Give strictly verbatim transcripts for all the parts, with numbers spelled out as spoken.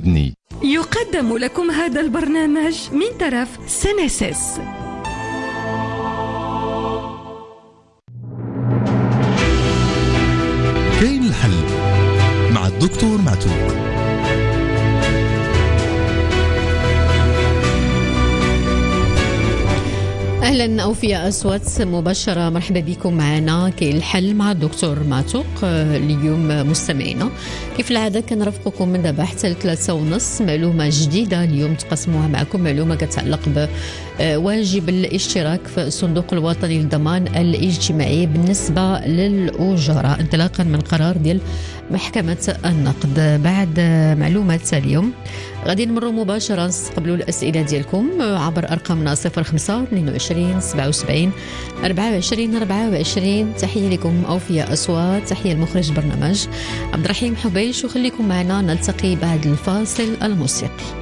مدني. يقدم لكم هذا البرنامج من طرف سينيسيس. كاين الحل مع الدكتور معتوق. أهلا أوفياء أصوات مباشرة، مرحبا بكم معنا كاين الحل مع الدكتور معتوق. اليوم مستمعينا كيف العادة كنرافقكم من دابا حتى لثلاثة ونص، معلومة جديدة اليوم تقسموها معكم، معلومة كتعلق بواجب الاشتراك في الصندوق الوطني للضمان الاجتماعي بالنسبة للأجراء انطلاقا من قرار ديال محكمة النقد. بعد معلومات اليوم غادي نمروا مباشرة نستقبلوا الأسئلة ديالكم عبر أرقامنا صفر خمسة اثنين وعشرين سبعة وسبعين أربعة وعشرين أربعة وعشرين. تحية لكم أوفياء أصوات، تحية المخرج برنامج عبد الرحيم حبيش، وخليكم معنا نلتقي بعد الفاصل الموسيقي.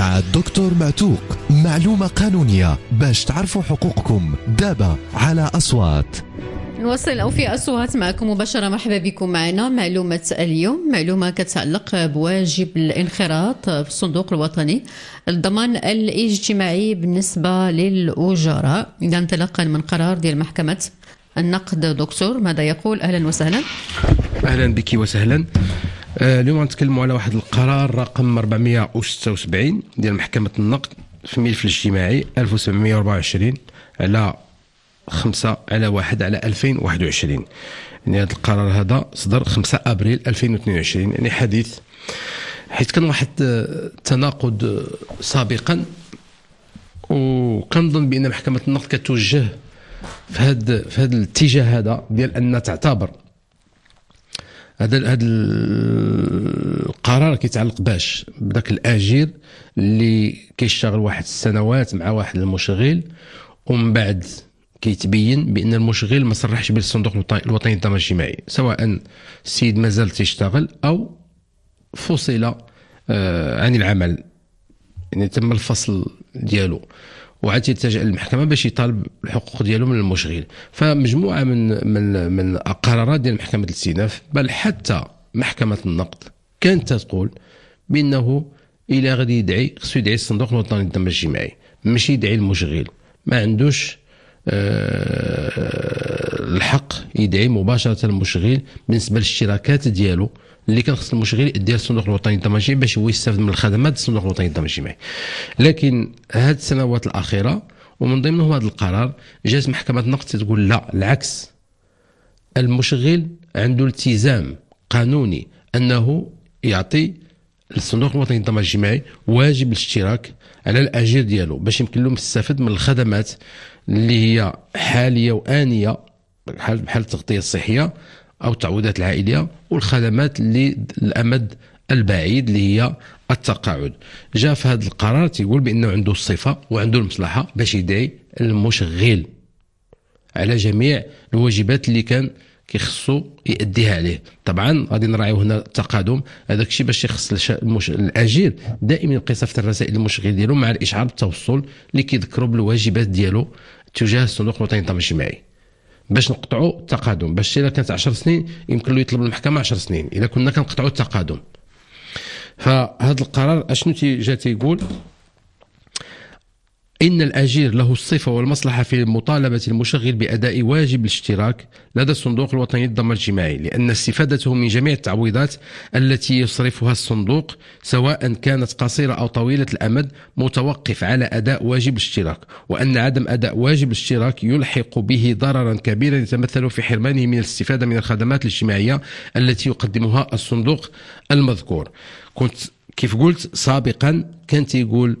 مع الدكتور معتوق، معلومة قانونية باش تعرفوا حقوقكم دابا على أصوات. نوصل أو في أصوات معكم مباشرة. مرحبا بكم معنا. معلومة اليوم معلومة كتعلق بواجب الانخراط في الصندوق الوطني للضمان الاجتماعي بالنسبة للأجراء. إذا انطلاقا من قرار ديال محكمة النقد، دكتور ماذا يقول؟ أهلا وسهلا. أهلا بك وسهلا. آه اليوم غنتكلموا على واحد القرار رقم أربعمائة وستة وسبعين ديال محكمة النقد في الملف الاجتماعي ألف وسبعمائة وأربعة وعشرين على خمسة على واحد على ألفين وواحد وعشرين. يعني هذا القرار هذا صدر خمسة أبريل ألفين واثنين وعشرين، يعني حديث، حيث كان واحد التناقض سابقا، وكنظن بأن محكمة النقد كتوجه في هذا في هذا الاتجاه هذا ديال أن تعتبر هذا هذا القرار كيتعلق باش بداك الاجير اللي كيشتغل واحد السنوات مع واحد المشغل، ومن بعد كيتبين بان المشغل ما صرحش بالصندوق الوطني للضمان الاجتماعي، سواء السيد مازال تيشتغل او فصل عن العمل، يعني تم الفصل ديالو، وعاد تلتجأ للمحكمه باش يطالب الحقوق ديالو من المشغل. فمجموعه من من من قرارات ديال محكمه الاستئناف، بل حتى محكمه النقد كانت تقول بانه الى غادي يدعي خصو يدعي الصندوق الوطني للضمان الاجتماعي، ماشي يدعي المشغل. ما عندوش أه الحق يدعي مباشره المشغل بالنسبه للاشتراكات ديالو اللي كان خص المشغل يدير الصندوق الوطني للضمان الاجتماعي باش هو يستافد من الخدمات الصندوق الوطني للضمان الاجتماعي. لكن هذه السنوات الاخيره ومن ضمنهم هذا القرار، جات محكمه النقد تقول لا، العكس، المشغل عنده التزام قانوني انه يعطي الصندوق الوطني للضمان الاجتماعي واجب الاشتراك على الاجير ديالو باش يمكن لهم يستافد من الخدمات اللي هي حاليه وانيه، بحال بحال التغطيه الصحيه أو التعويضات العائلية، والخدمات اللي الأمد البعيد اللي هي التقاعد. جاء في هذا القرار تيقول بأنه عنده الصفة وعنده المصلحة باش يدعي المشغل على جميع الواجبات اللي كان كيخصو يأديها عليه. طبعا غادي نراعيو هنا التقادم، هذاك الشيء باش يخص المش... الأجير دائما يبقى يصيفط الرسائل للمشغل ديالو مع الإشعار بالتوصل اللي كيذكروا بالواجبات ديالو تجاه الصندوق الوطني للضمان الاجتماعي، باش نقطعوا التقادم. باش الا كانت عشر سنين يمكن له يطلب المحكمه عشر سنين الا كنا كنقطعوا التقادم. فهذا القرار اشنو جا تيقول؟ ان الاجير له الصفه والمصلحه في مطالبه المشغل باداء واجب الاشتراك لدى الصندوق الوطني للضمان الاجتماعي، لان استفادته من جميع التعويضات التي يصرفها الصندوق سواء كانت قصيره او طويله الامد متوقف على اداء واجب الاشتراك، وان عدم اداء واجب الاشتراك يلحق به ضررا كبيرا يتمثل في حرمانه من الاستفاده من الخدمات الاجتماعيه التي يقدمها الصندوق المذكور. كنت كيف قلت سابقا كانت يقول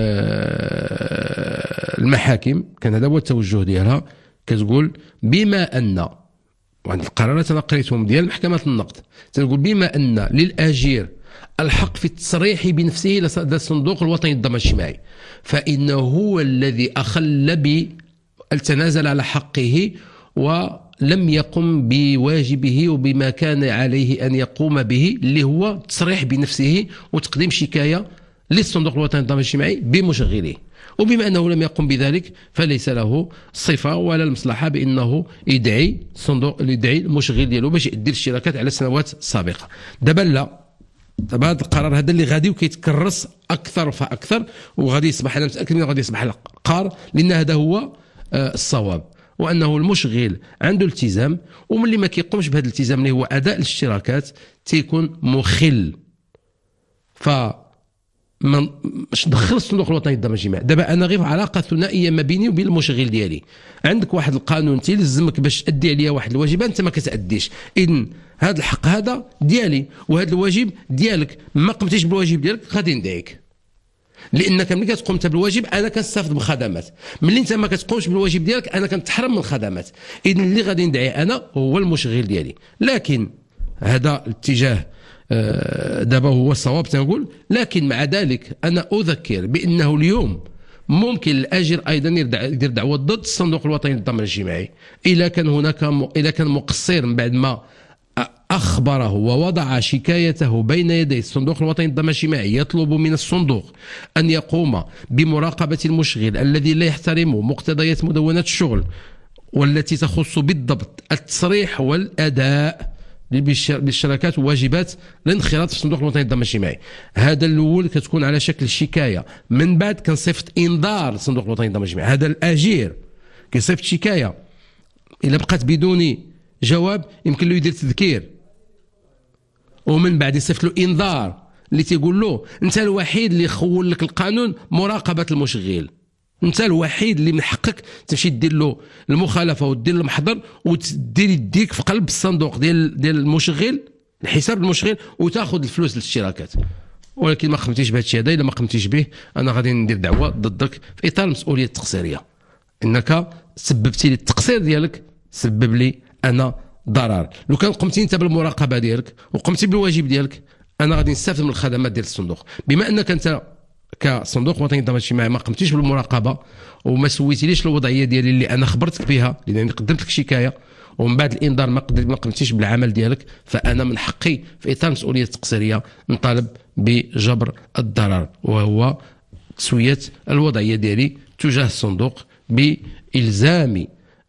المحاكم، كان هذا هو التوجه ديالها، كتقول بما ان، وعند القرارات انا قريتهم ديال محكمه النقد تقول بما ان للاجير الحق في التصريح بنفسه لدى الصندوق الوطني للضمان الاجتماعي، فانه هو الذي اخل ب التنازل على حقه ولم يقم بواجبه وبما كان عليه ان يقوم به، اللي هو التصريح بنفسه وتقديم شكايه للصندوق الوطني للضمان الاجتماعي بمشغليه. وبما انه لم يقم بذلك فليس له صفه ولا المصلحه بانه يدعي صندوق يدعي المشغل ديالو باش يدير الشراكات على سنوات سابقه. دابا لا، دابا هذا القرار هذا اللي غادي وكيتكرس اكثر فاكثر، وغادي يصبح، انا متاكد انه غادي يصبح القار، لان هذا هو الصواب، وانه المشغل عنده التزام، وملي ما كيقومش بهذا الالتزام اللي هو اداء الاشتراكات تيكون مخل. ف ما باش ندخل الصندوق الوطني للضمان الاجتماعي. دابا انا غير علاقه ثنائيه ما بيني وبين المشغل ديالي، عندك واحد القانون تيلزمك باش تادي عليا واحد الواجبات انت ما كتاديش، اذن هذا الحق هذا ديالي وهذا الواجب ديالك، ما قمتيش بالواجب ديالك غادي ندعيك، لانك ملي كتقوم انت بالواجب انا كنستافد بالخدمات، ملي انت ما كتقومش بالواجب ديالك انا كنتحرم من الخدمات، اذن اللي غادي ندعي انا هو المشغل ديالي. لكن هذا الاتجاه دابا هو الصواب تنقول. لكن مع ذلك انا اذكر بانه اليوم ممكن الاجر ايضا يدير دعوه ضد الصندوق الوطني للضمان الاجتماعي اذا كان هناك م... اذا كان مقصر من بعد ما أخبره ووضع شكايته بين يدي الصندوق الوطني للضمان الاجتماعي يطلب من الصندوق أن يقوم بمراقبة المشغل الذي لا يحترم مقتضيات مدونة الشغل والتي تخص بالضبط التصريح والأداء بالشراكات وواجبات الانخراط في الصندوق الوطني للضمان الاجتماعي. هذا الاول كتكون على شكل شكايه، من بعد كنصيفط انذار الصندوق الوطني للضمان الاجتماعي. هذا الاجير كيصيفط شكايه، الا بقات بدون جواب يمكن له يدير تذكير، ومن بعد يصيفط له انذار اللي تيقول له انت الوحيد اللي خول لك القانون مراقبه المشغل، انت الوحيد اللي من حقك تمشي دير له المخالفه ودير له المحضر وتدير يديك في قلب الصندوق ديال ديال المشغل، الحساب المشغل، وتاخذ الفلوس للاشتراكات. ولكن ما قمتيش بهذا الشيء هذا، الا ما قمتيش به انا غادي ندير دعوه ضدك في اطار المسؤوليه التقصيريه، انك سببتي لي التقصير ديالك، سبب لي انا ضرر. لو كان قمتي انت بالمراقبه ديالك وقمتي بالواجب ديالك انا غادي نستافد من الخدمات ديال الصندوق. بما انك انت كصندوق وطني للضمان الاجتماعي ما قمتيش بالمراقبه وما سويتيليش الوضعيه ديالي اللي انا خبرتك بها، لانني قدمت لك شكايه ومن بعد الانذار ما ما قمتيش بالعمل ديالك، فانا من حقي في اطار المسؤوليه التقصيريه نطالب بجبر الضرر، وهو تسويه الوضعيه ديالي تجاه الصندوق بالزام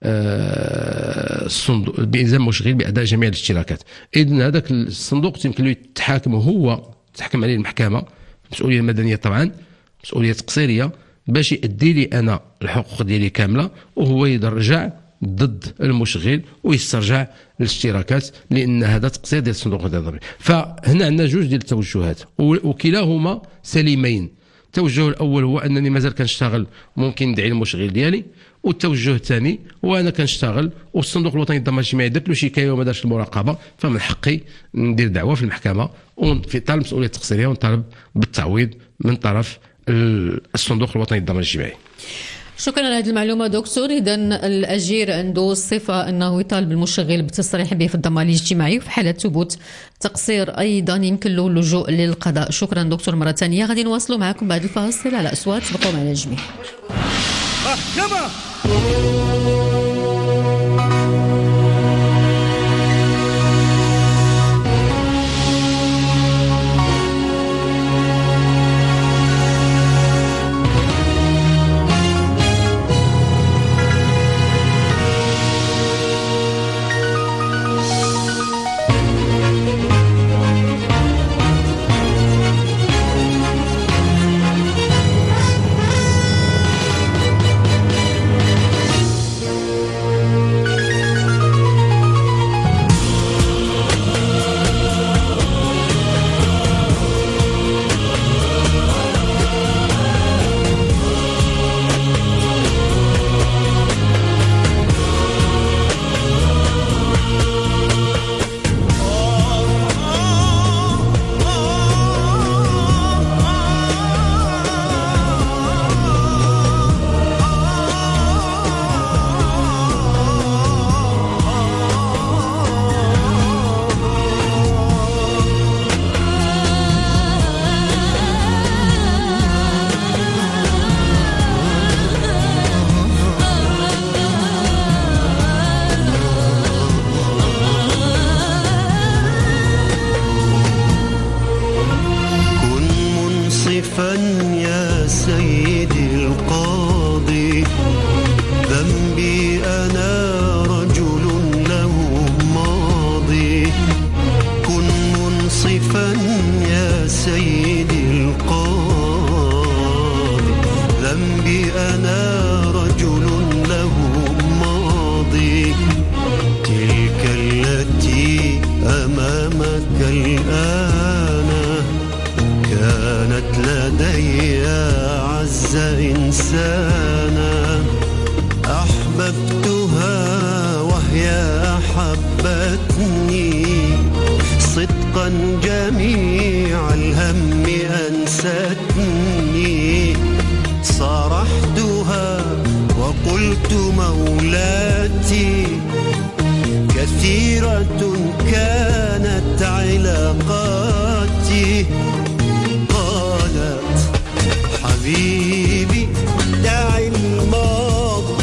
الصندوق بالزام المشغل باداء جميع الاشتراكات. اذن هذاك الصندوق يمكن له يتحاكم، هو تحكم عليه المحكمه، مسؤوليه مدنيه طبعا، مسؤوليه تقصيريه، باش يؤدي لي انا الحقوق ديالي كامله، وهو يرجع ضد المشغل ويسترجع الاشتراكات، لان هذا تقصير ديال الصندوق الوطني. فهنا عندنا جوج ديال التوجهات وكلاهما سليمين. التوجه الاول هو انني مازال كنشتغل ممكن ندعي المشغل ديالي، والتوجه الثاني هو انا كنشتغل والصندوق الوطني للضمان الاجتماعي درت له شكايه وما دارش المراقبه، فمن حقي ندير دعوه في المحكمه وفي اطار المسؤوليه التقصيريه ونطالب بالتعويض من طرف الصندوق الوطني للضمان الاجتماعي. شكرا على هذه المعلومه دكتور. اذا الاجير عنده الصفه انه يطالب المشغل بالتصريح به في الضمان الاجتماعي، وفي حاله ثبوت تقصير ايضا يمكن له اللجوء للقضاء. شكرا دكتور مره ثانيه. غادي نواصلوا معكم بعد الفاصل على اصوات. تبقوا معنا الجميع.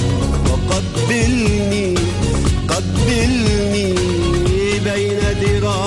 قبلني بين ذراعي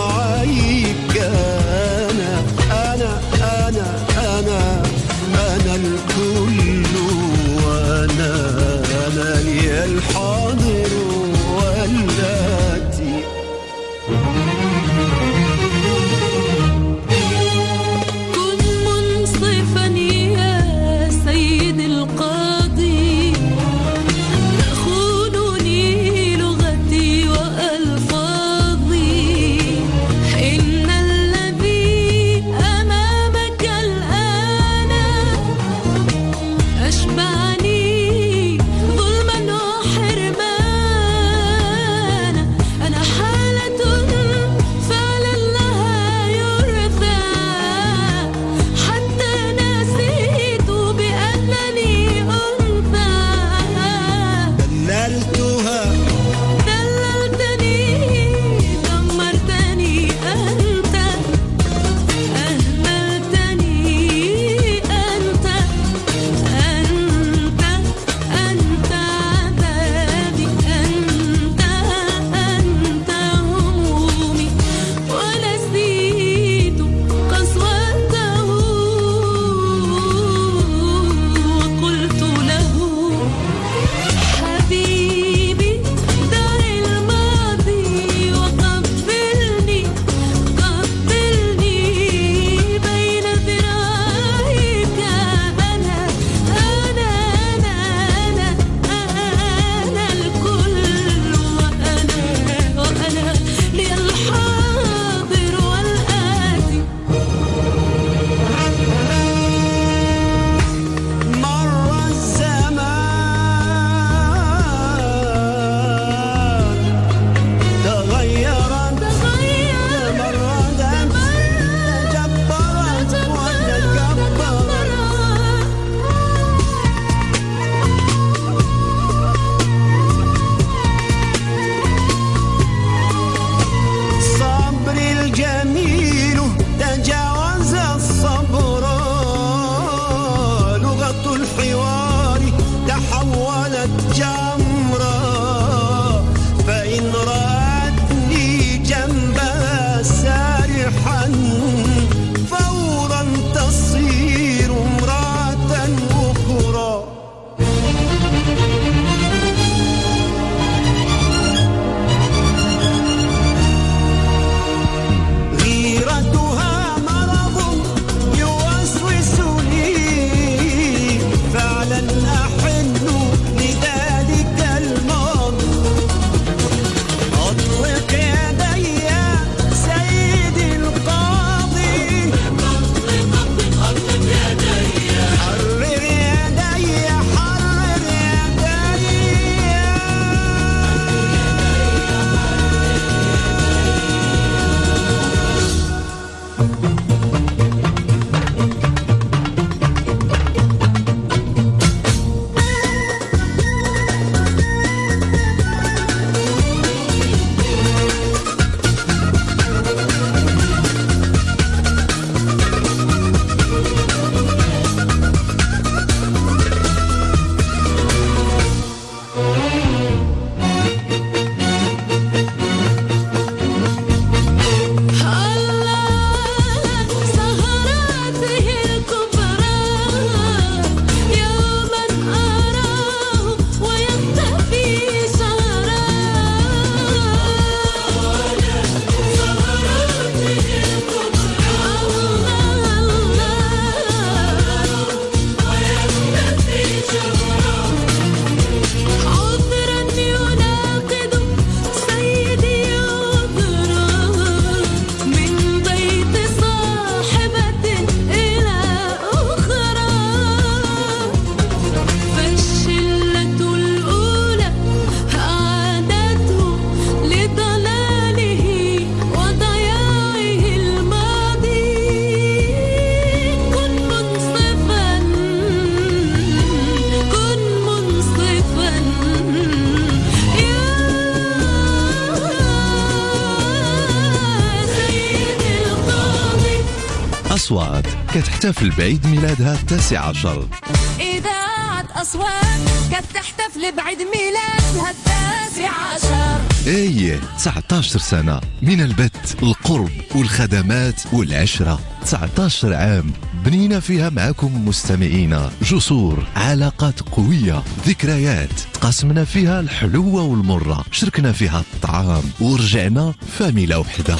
أصوات كتحتفل بعيد ميلادها التاسع عشر. إذاعة أصوات كتحتفل بعيد ميلادها التاسع عشر. ايه تسعة عشر سنة من البث، القرب والخدمات والعشرة. تسعة عشر عام بنينا فيها معكم مستمعينا جسور، علاقات قوية، ذكريات تقاسمنا فيها الحلوة والمرة، شاركنا فيها الطعام ورجعنا فاميلة وحدة.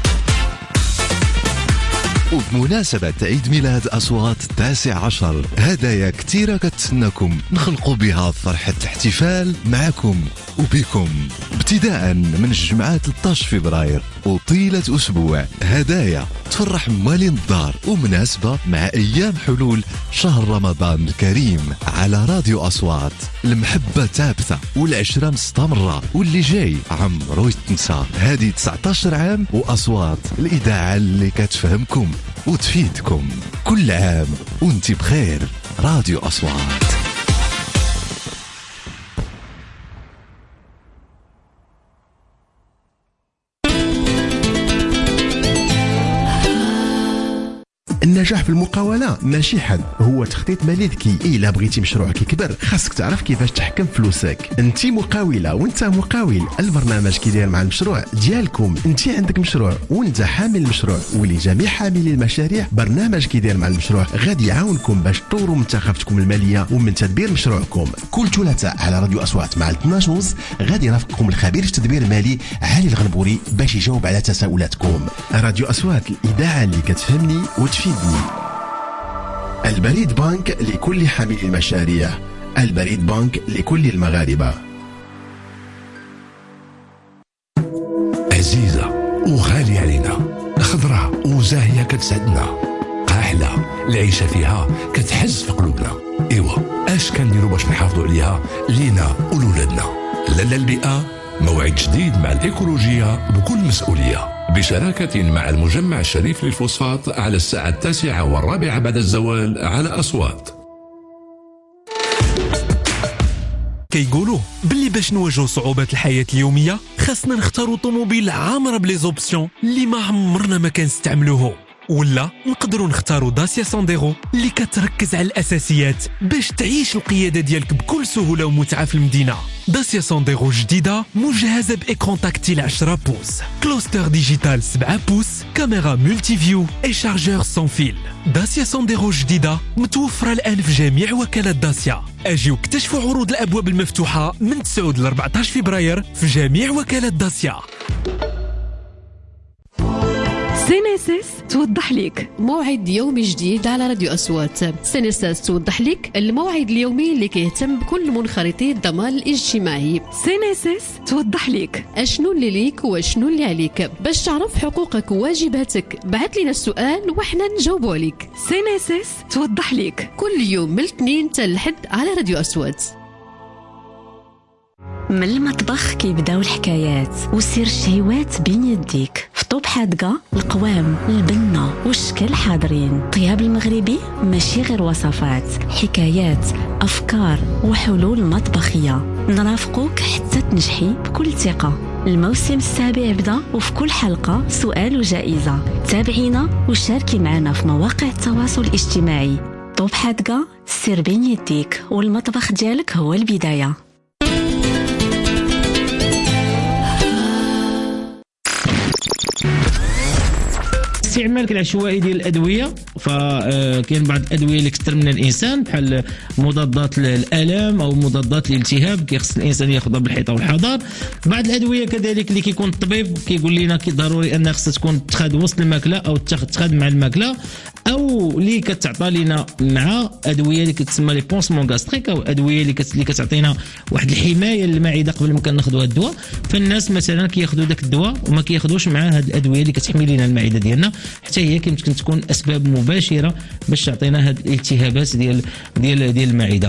وبمناسبة عيد ميلاد أصوات التاسع عشر هدايا كتيرة كتسناكم نخلقوا بها فرحة احتفال معكم وبكم، ابتداء من الجمعة ثلاثة عشر فبراير وطيلة أسبوع. هدايا تفرح موالين الدار ومناسبة مع أيام حلول شهر رمضان الكريم على راديو أصوات. المحبة ثابتة والعشرة مستمرة، واللي جاي عمرو يتنسى. هذه تسعة عشر عام وأصوات، الإذاعة اللي كتفهمكم وتفيدكم. كل عام وانت بخير. راديو أصوات. النجاح في المقاولة ماشي حل، هو تخطيط مالي ذكي. إلا بغيتي مشروعك يكبر خاصك تعرف كيفاش تحكم فلوسك. انت مقاولة وانت مقاول، البرنامج كيدير مع المشروع ديالكم. انت عندك مشروع وانت حامل المشروع، ولجميع حاملي المشاريع برنامج كيدير مع المشروع غادي يعاونكم باش تطوروا من ثقافتكم المالية ومن تدبير مشروعكم. كل ثلاثاء على راديو أصوات مع اثناش ونص غادي يرافقكم الخبير في التدبير المالي علي الغنبوري باش يجاوب على تساؤلاتكم. راديو أصوات، الإذاعة اللي كتفهمني وتفيد. البريد بانك لكل حامل المشاريع، البريد بانك لكل المغاربة. عزيزة وغالية علينا، خضرة وزاهية كتسعدنا، قاحلة العيشة فيها كتحز في قلوبنا. إيوا اش كنديروا باش نحافظوا عليها لينا ولولادنا؟ لالا البيئة موعد جديد مع الإيكولوجية بكل مسؤولية، بشراكة مع المجمع الشريف للفوسفات على الساعة التاسعة والرابعة بعد الزوال على أصوات. كيقولوا باللي باش نواجهوا صعوبات الحياة اليومية خاصنا نختاروا طوموبيل عامرة بلي زوبسيون اللي ما عمرنا ما كنستعملوه، ولا نقدروا نختاروا داسيا سانديرو اللي كتركز على الأساسيات باش تعيش القيادة ديالك بكل سهولة ومتعة في المدينة. داسيا سانديرو جديدة مجهزة بإكران تاكتيل عشرة بوس، كلوستر ديجيتال سبعة بوس، كاميرا مولتي فيو اي شارجور سون فيل. داسيا سانديرو جديدة متوفرة الآن في جميع وكالات داسيا. أجيو اكتشفوا عروض الأبواب المفتوحة من تسعة ل أربعة عشر فبراير في جميع وكالات داسيا. سينيسيس توضح لك موعد يومي جديد على راديو أصوات. سينيسيس توضح لك الموعد اليومي اللي كيهتم بكل منخرطي الضمان الاجتماعي. سينيسيس توضح لك اشنو اللي ليك واشنو اللي عليك. باش تعرف حقوقك وواجباتك بعث لنا السؤال وحنا نجاوبوا عليك. سينيسيس توضح لك كل يوم من الاثنين حتى الحد على راديو أصوات. من المطبخ كيبداو الحكايات وسير الشهيوات بين يديك. في طوب حادقة القوام البنة والشكل حاضرين. طياب المغربي ماشي غير وصفات، حكايات، أفكار وحلول مطبخية. نرافقوك حتى تنجحي بكل ثقة. الموسم السابع بدا وفي كل حلقة سؤال وجائزة. تابعينا وشاركي معنا في مواقع التواصل الاجتماعي. طوب حادقة سير بين يديك والمطبخ ديالك هو البداية. استعمالك العشوائي ديال الادويه، فكاين بعض الادويه اللي كثر من الانسان بحال مضادات الالام او مضادات الالتهاب كيخص الانسان ياخذها بالحيطه والحذر. بعض الادويه كذلك اللي كيكون الطبيب كيقول لنا كي ضروري انها خصها تكون تخاد وسط الماكله او تخاد مع الماكله، او اللي كتعطى لنا مع ادويه اللي كتسمى لي بونسمون غاستريك او ادويه اللي اللي كتعطينا واحد الحمايه للمعده قبل ما كناخذوا الدواء. فالناس مثلا كياخذوا داك الدواء وما كياخذوش مع هاد الادويه اللي كتحمي لنا المعده ديالنا، حتى هي يمكن تكون اسباب مباشره باش تعطينا هاد الالتهابات ديال ديال ديال المعده.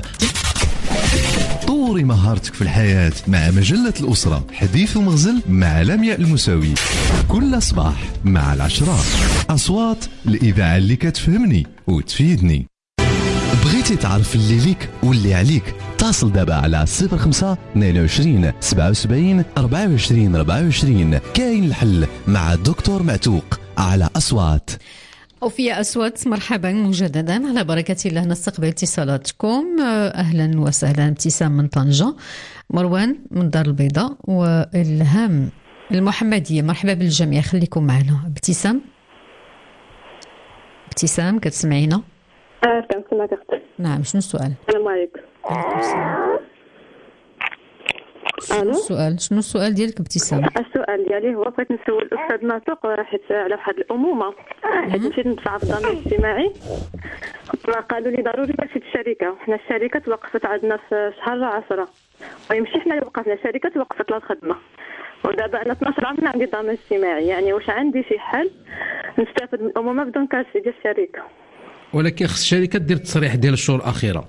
طوري مهارتك في الحياة مع مجلة الأسرة، حديث ومغزل مع لمياء المساوي كل صباح مع العشرة. أصوات الإذاعة اللي كتفهمني وتفيدني. بغيتي تعرف اللي ليك واللي عليك؟ اتصل دابا على صفر خمسة اثنين وعشرين سبعة وسبعين أربعة وعشرين أربعة وعشرين. كاين الحل مع الدكتور معتوق على أصوات. أوفياء أسود، مرحبا مجددا، على بركة الله نستقبل اتصالاتكم. أهلا وسهلا. ابتسام من طنجة، مروان من دار البيضاء، والهام المحمدية. مرحبا بالجميع، خليكم معنا. ابتسام ابتسام كتسمعينا؟ اه كنسمعك اختي. نعم، شنو السؤال؟ السلام عليكم. شنو السؤال؟ شنو السؤال ديالك ابتسام؟ السؤال ديالي هو بغيت نسول الاستاذ ناطق حيت على واحد الامومه، حيت مشيت ندفع في الضمان الاجتماعي قالوا لي ضروري باش الشركه، حنا الشركه توقفت عندنا في شهر عشرة ويمشي حنا اللي وقفنا، الشركه توقفت لها الخدمه ودابا انا اثناش عام عندي ضمان اجتماعي، يعني واش عندي شي حل نستافد من الامومه بدون كاشي ديال الشركه؟ ولكن خص الشركه دير التصريح ديال الشهور الاخيره.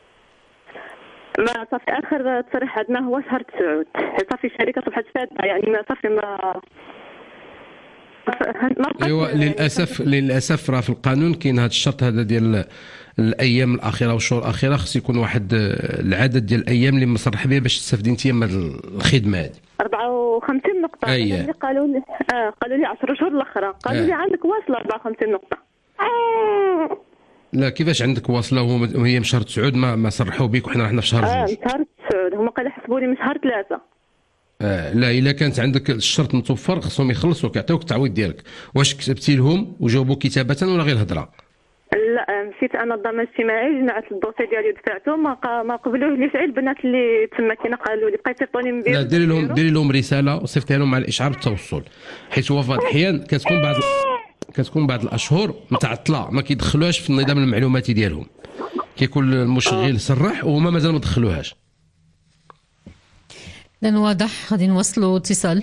ما صافي اخر تصريح عندنا هو شهر تسعود، حيت صافي الشركه صبحت فاتحه، يعني ما صافي ما ايوا للاسف للاسف راه في القانون كاين هذا الشرط هذا ديال الايام الاخيره والشهور الاخيره، خص يكون واحد العدد ديال الايام اللي مصرح به باش تستافدي انت من الخدمه هذه. أربعة وخمسين نقطه. أيه. اللي قالوا لي اه قالوا لي عشرة شهور الاخرى قالوا لي آه. عندك واصله أربعة وخمسين نقطه. لا كيفاش عندك واصله وهي من شهر تسعود ما ما صرحوا بك وحنا رحنا في شهر اه جوج؟ شهر تسعود هما قالوا حسبوا لي من شهر ثلاثة. آه لا الا كانت عندك الشرط متوفر خصهم يخلصوك يعطيوك التعويض ديالك. واش كتبتي لهم وجاوبوا كتابه ولا غير الهضره؟ لا مشيت انا الضمان الاجتماعي جمعت الدوسي ديالي ودفعته ما ق... ما قبلوهليش غير البنات اللي تما كاينه قالوا لي بقى يصيفطوني من بيت. لا ديري لهم ديري لهم رساله وصيفطيها لهم مع الاشعار بالتوصل، حيت هو في بعض الاحيان كتكون بعض كتكون بعض الاشهر متعطله ما كيدخلوهاش في النظام المعلوماتي ديالهم، كيكون المشغل صرح وهما مازال ما دخلوهاش. لأن واضح غادي نوصلوا اتصال.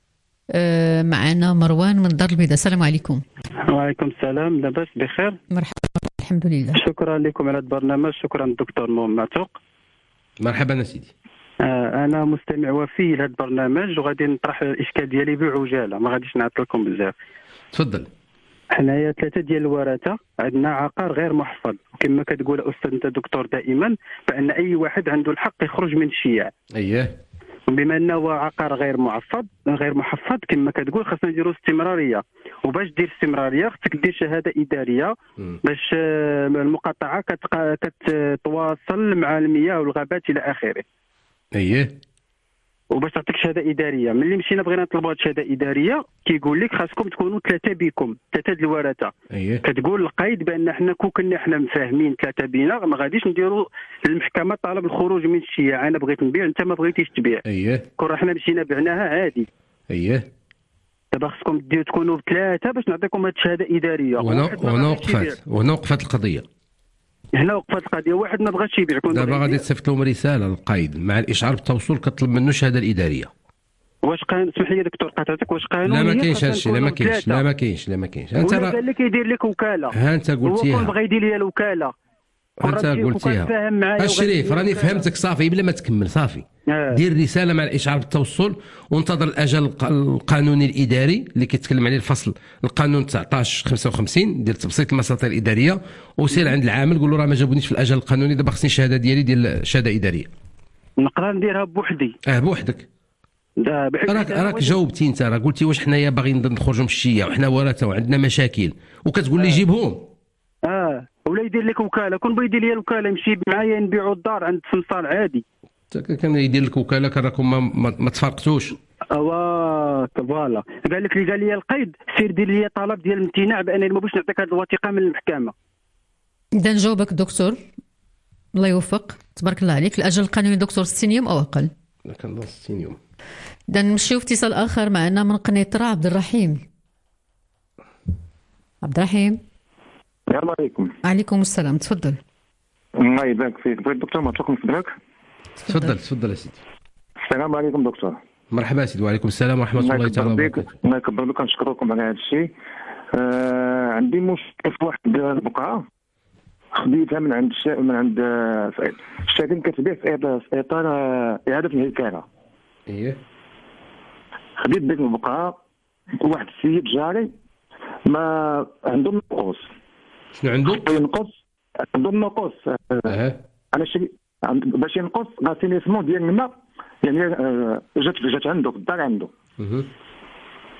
آه معنا مروان من دار البيضاء. السلام عليكم. وعليكم السلام، لاباس بخير؟ مرحبا. الحمد لله. شكرا لكم على البرنامج، شكرا الدكتور معتوق. مرحبا سيدي. آه انا مستمع وفي لهذا البرنامج وغادي نطرح الاشكال ديالي بعجاله، ما غاديش نعطل لكم بزاف. تفضل. حنايا ثلاثه ديال الورثه عندنا عقار غير محفظ، وكما كتقول استاذ انت دكتور دائما بان اي واحد عنده الحق يخرج من الشياع. اييه. بما انه عقار غير محفظ غير محفظ كما كتقول خاصنا نديروا استمراريه، وباش دير استمراريه خصك دير شهاده اداريه باش المقاطعه كتتواصل مع المياه والغابات الى اخره. اييه. وباش تعطيك شهاده اداريه، ملي مشينا بغينا نطلبوا هذه الشهاده اداريه كيقول لك خاصكم تكونوا ثلاثه بكم، ثلاثه د الورثه. اييه. كتقول القيد بان حنا كون كنا حنا مفاهمين ثلاثه بينا ما غاديش نديروا المحكمه طالب الخروج من الشياع، انا بغيت نبيع انت ما بغيتيش تبيع. اييه. كون حنا مشينا بعناها عادي. اييه. دابا خصكم ديروا تكونوا ثلاثه باش نعطيكم هذه الشهاده اداريه. وهنا وقفات وهنا وقفت القضيه. هنا وقفت القضيه، واحد ما بغاش يبيع. دابا غادي تصيفط لهم رساله للقايد مع الاشعار بالتوصل كطلب منه الشهاده الاداريه. واش قانون؟ اسمح لي دكتور قاطعتك، واش قانون؟ لا ما كاينش هادشي، لا ما كاينش لا ما كاينش لا ما كاينش. انت راه قال لك يدير لك وكاله. ها انت قلتيها. هو بغى يدير لي الوكاله. انت قلتيها. الشريف راني فهمتك صافي بلا ما تكمل صافي. آه. دير رساله مع الاشعار بالتوصل وانتظر الاجل القانوني الاداري اللي كيتكلم عليه الفصل القانون تسعطاش خمسة وخمسين ديال تبسيط المساطير الاداريه، وسير عند العامل قول له راه ما جاوبنيش في الاجل القانوني، دابا خصني الشهاده ديالي ديال شهاده اداريه. نقدر نديرها بوحدي. اه بوحدك. راك راك جاوبتي انت، راه قلتي واش حنايا باغيين نخرجوا من الشياع وحنا ورثه وعندنا مشاكل وكتقول لي جيبهم. اه ولا يدير لك وكاله، كون بغى يدير لي الوكاله يمشي معايا نبيعوا الدار عند سمسار عادي. كان يدير لك وكاله كان راكم ما, ما, ما تفارقتوش. اوا فوالا قال لك اللي قال لي القيد سير دير لي طلب ديال الامتناع بانني ما بغيتش نعطيك هذه الوثيقه من المحكمه. اذا نجاوبك الدكتور الله يوفق، تبارك الله عليك. الاجل القانوني دكتور ستين يوم او اقل. كان ستين يوم. اذا نمشيو في اتصال اخر معنا من قنيطره. عبد الرحيم. عبد الرحيم. السلام عليكم. وعليكم السلام، تفضل. الله يبارك فيك. بغيت الدكتور معتوق نفدرك. تفضل تفضل يا سيدي. السلام عليكم دكتور. مرحبا سيدي. وعليكم السلام ورحمه الله تعالى وبركاته. الله يكبر بك، كنشكركم على هذا الشيء. آه عندي مشكل في واحد البقعه خديتها من عند الشا... من عند الشركه كتبيع في اطار اعاده الهيكله. ايه. خديت ديك البقعه واحد السيد جاري ما عنده نقص. شنو عنده؟ ينقص عنده نقص. اه انا شري باش ينقص غاسينيسمون ديال الماء، يعني جات جات عنده في الدار عنده. اها.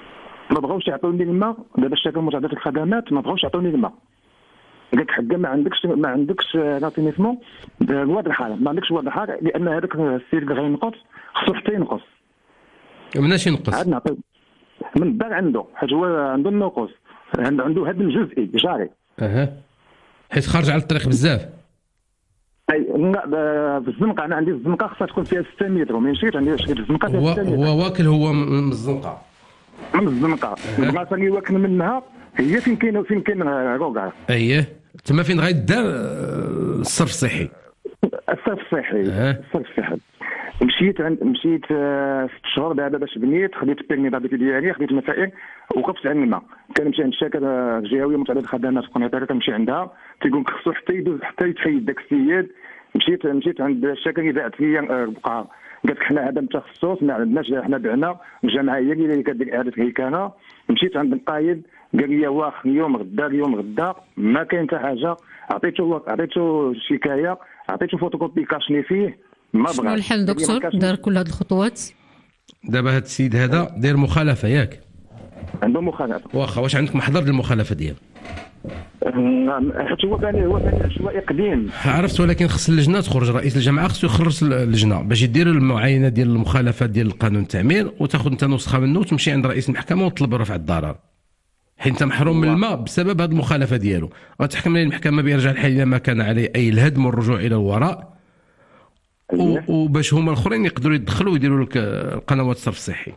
ما بغاوش يعطوني الماء. دابا الشركه المتعدده الخدمات ما بغاوش يعطوني الماء. قال لك حكا ما عندكش ما عندكش ناتينيسمون الواد الحاره، ما عندكش واد الحاره، لان هذاك السيد اللي غينقص خصو حتى ينقص. مناش ينقص؟ عاد نعطي من الدار عنده، حيت هو عنده النقص، عنده هذا الجزئي جاري. اها حيت خارج على الطريق بزاف. اي لا في الزنقه، انا عندي الزنقه خصها تكون فيها ستة متر، ومن مشيت عندي شي الزنقه فيها هو ستة متر. هو واكل هو من الزنقه من الزنقه البلاصه اللي واكل منها هي فين كاين فين كاين روكع. اييه تما فين غيدار الصرف الصحي. الصرف الصحي الصرف الصحي. مشيت عند مشيت ست شهور دابا باش بنيت، خديت البيرمي دابيتي ديالي، خديت المسائل، وقفت عند الماء. كنمشي عند الشركه الجهويه متعدده الخدمات في قنيطره، كنمشي عندها تيقول لك خصو حتى يدوز حتى يتحيد داك السيد. مشيت مشيت عند الشركه اللي باعت لي البقعه، قالت لك حنا هذا التخصص ما عندناش، حنا بعنا الجامعه هي اللي كدير اعاده هيكله. مشيت عند القايد قال لي واخ اليوم غدا اليوم غدا ما كاين حتى حاجه. عطيته عطيته شكايه، عطيته فوتوكوبي كاشني فيه، ما بغى. شنو الحل دكتور؟ دار كل هذه الخطوات. دابا هذا السيد هذا داير مخالفه ياك؟ عنده مخالفه. واخا واش عندك محضر للمخالفه ديالو؟ حيت هو كان هو كان عشوائي قديم. عرفت، ولكن خص اللجنه تخرج، رئيس الجامعه خصو يخرج اللجنه باش يدير المعاينه ديال المخالفه ديال القانون التعمير، وتاخذ انت نسخه منه وتمشي عند رئيس المحكمه وتطلب رفع الضرر، حيت انت محروم من الماء بسبب هذه المخالفه ديالو. غتحكم ليه المحكمه بيرجع الحال الى ما كان عليه، اي الهدم والرجوع الى الوراء، وباش هما الاخرين يقدروا يدخلوا ويديروا لك القنوات الصرف الصحي.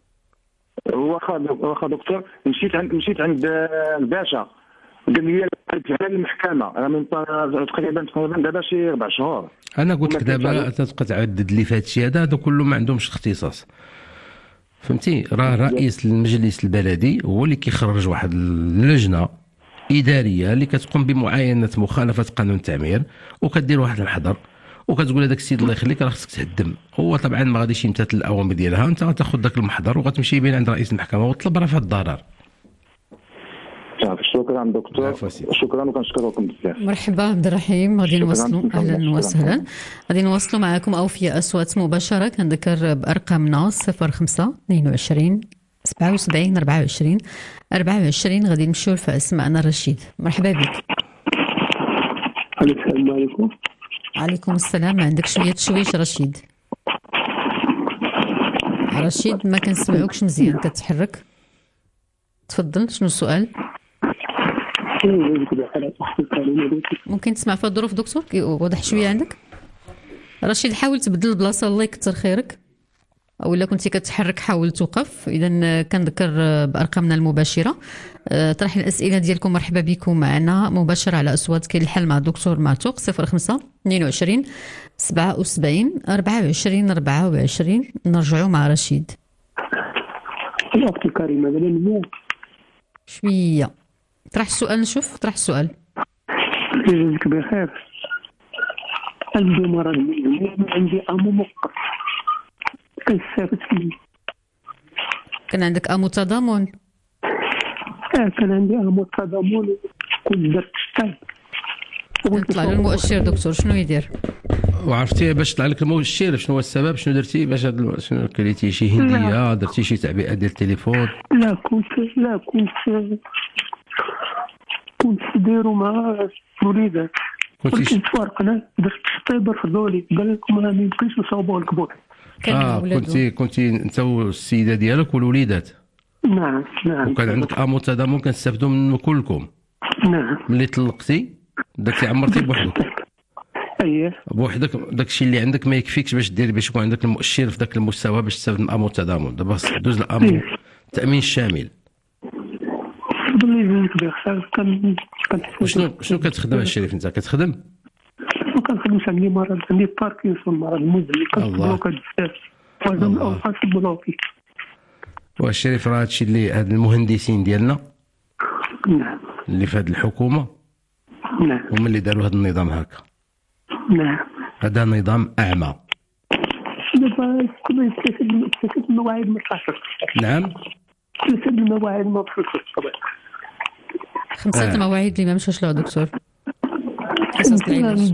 واخا واخا دكتور، مشيت عند مشيت عند الباشا قال لي على المحكمه راه من تقريبا تقريبا دابا شي اربع شهور. انا قلت لك دابا تبقى تعدد لي في هذا الشيء هذا، هذا كله ما عندهمش اختصاص، فهمتي؟ راه رئيس المجلس البلدي هو اللي كيخرج واحد اللجنه اداريه اللي كتقوم بمعاينه مخالفه قانون التعمير، وكدير واحد المحضر، وكتقول هذاك السيد الله يخليك راه خصك تهدم. هو طبعا ما غاديش يمتثل الاوامر ديالها، انت غتاخذ ذاك المحضر وغتمشي بين عند رئيس المحكمه وتطلب رفع الضرر. شكرا دكتور، شكرا وكنشكركم بزاف. مرحبا عبد الرحيم، غادي نواصلوا. اهلا وسهلا. غادي نواصلوا معكم اوفياء اصوات مباشره. كنذكر بارقامنا صفر خمسة اثنين وعشرين سبعة وسبعين أربعة وعشرين أربعة وعشرين. غادي نمشيو لاسماءنا. رشيد مرحبا بك. السلام عليكم. عليكم السلام. ما عندك شويه تشويش رشيد؟ رشيد ما كنسمعوكش مزيان، كتحرك. تفضل، شنو السؤال؟ ممكن تسمع في الظروف دكتور؟ واضح شويه عندك رشيد. حاول تبدل البلاصه، الله يكثر خيرك. او الا كنتي كتحرك حاول توقف. اذا كنذكر بارقامنا المباشره. طرح الاسئله ديالكم. مرحبا بكم معنا مباشره على اصوات كاين الحل مع الدكتور معتوق. صفر خمسة اثنين وعشرين سبعة وسبعين أربعة وعشرين أربعة وعشرين. نرجعوا مع رشيد. الاخت الكريمه بلا نموت شويه. طرح السؤال نشوف. طرح السؤال. جزاك بخير. عندي مرض مزمن، عندي امو مفقر كنستافد فيه. كان عندك امو تضامن؟ اه كان عندي امو تضامن، كنت درت ستاج. نطلع له المؤشر دكتور، شنو يدير؟ وعرفتي باش طلع لك المؤشر شنو هو السبب؟ شنو درتي باش هاد شنو كليتي؟ شي هنديه؟ درتي شي تعبئه ديال التليفون؟ لا كنت لا كنت كنت نديرو مع الوليدات، كنت فارقنا. درت الطيب رفضوا لي، قال لكم ما يمكنش نصاوبوا لك بوك. اه كنتي كنتي انت والسيده ديالك والوليدات؟ نعم نعم. وكان عندك امو تضامن كنستافدوا منه كلكم؟ نعم. ملي طلقتي درتي عمرتي بوحدك؟ اييه بوحدك. داك الشيء اللي عندك ما يكفيكش باش دير باش يكون عندك المؤشر في ذاك المستوى باش تستافد من امو التضامن. دابا خصك دوز الامو التامين الشامل. الله يجزيك بخير. كان شنو شنو كتخدم الشريف؟ انت كتخدم؟ ما كنخدمش، عندي مرض، عندي باركنسون، مرض مزمن، كنبلوكا بزاف وزن الاوقات بلوكي. والشريف راه هادشي اللي هاد المهندسين ديالنا نعم اللي في هاد الحكومه نعم هما اللي داروا هاد النظام هكا. نعم. هذا نظام اعمى. دابا كنا نستفيد نستفيد من المواعيد ما طلعش. نعم. نستفيد من المواعيد ما طلعش. خمسة آه. مواعيد اللي ما مشاش له دكتور. قصص العلاج.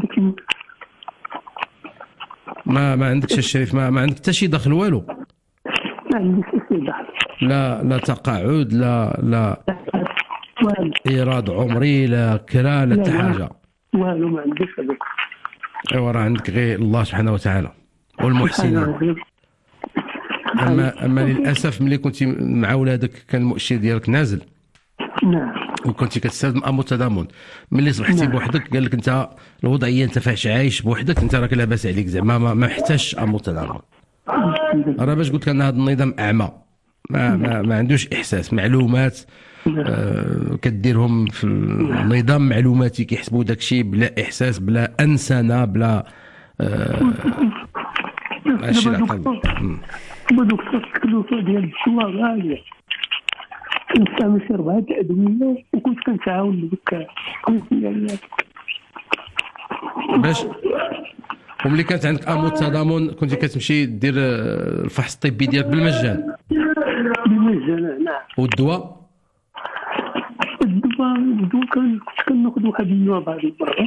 ما ما عندكش الشريف؟ ما ما عندك حتى شي دخل والو؟ ما عندي حتى شي دخل. لا لا تقاعد، لا لا ايراد عمري، لا كرا، لا حتى حاجه. والو ما عنديش هذاك. ايوا راه عندك غير الله سبحانه وتعالى والمحسنين. اما اما للاسف ملي كنتي مع ولادك كان المؤشر ديالك نازل. نعم. وكنتي كتستخدم امو التضامن، ملي صبحتي نعم. بوحدك قال لك انت الوضعيه انت فاش عايش بوحدك، انت راك لاباس عليك زعما ما محتاجش امو التضامن. راه باش قلت لك ان هذا النظام اعمى، ما ما, ما عندوش احساس، معلومات آه كديرهم في النظام معلوماتي كيحسبوا داك الشيء بلا احساس، بلا انسانه، بلا آه ماشي العقل. بدوك التكلفه ديال الدواء غاليه، كنستعمل شي ربعه الادويه وكنت كنتعاون بك باش. وملي كانت عندك امو التضامن كنتي كتمشي دير الفحص الطبي ديالك بالمجان. بالمجان نعم. والدواء الدواء الدواء كنت كناخذ واحد النوع بعض المرات،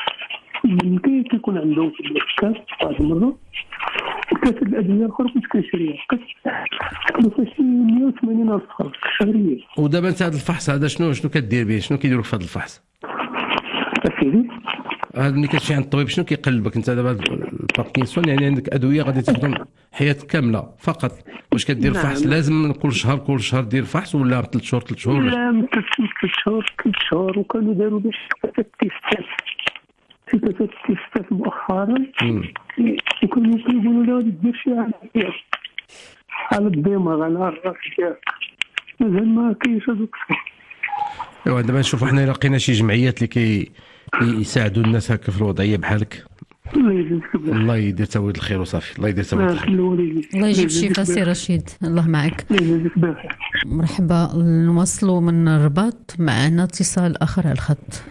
ممكن كيكون عندهم في الكاس بعض المرات. كاس الادويه الاخرى كنت كنشريها كتكلف شي مية وثمانين الف فرنك شهريا. ودابا انت هذا الفحص هذا شنو شنو كدير به؟ شنو كيديروا في هذا الفحص؟ اسيدي هذا ملي كتمشي عند الطبيب شنو كيقلبك انت دابا؟ الباركنسون يعني عندك ادويه غادي تخدم حياتك كامله فقط. واش كدير نعم. فحص لازم كل شهر كل شهر دير فحص ولا ثلاث شهور ثلاث شهور؟ لا من ثلاث شهور ثلاث شهور وكانوا داروا باش ثلاثه تيستات في ثلاثه تيستات مؤخرا وكانوا كيقولوا لا دير شي حاجه على الدماغ على الراس ديالك مازال ما كاينش هذوك. ايوا دابا نشوفوا حنا لقينا شي جمعيات اللي كي يساعدوا الناس هكا في الوضعيه بحالك. الله يجزيك بخير. الله يدير تاويل الخير وصافي. الله يدير تاويل الخير. الله يجيب الشفاء سي رشيد. الله معك. الله يجزيك بخير. مرحبا. نواصلوا من الرباط، معنا اتصال اخر على الخط.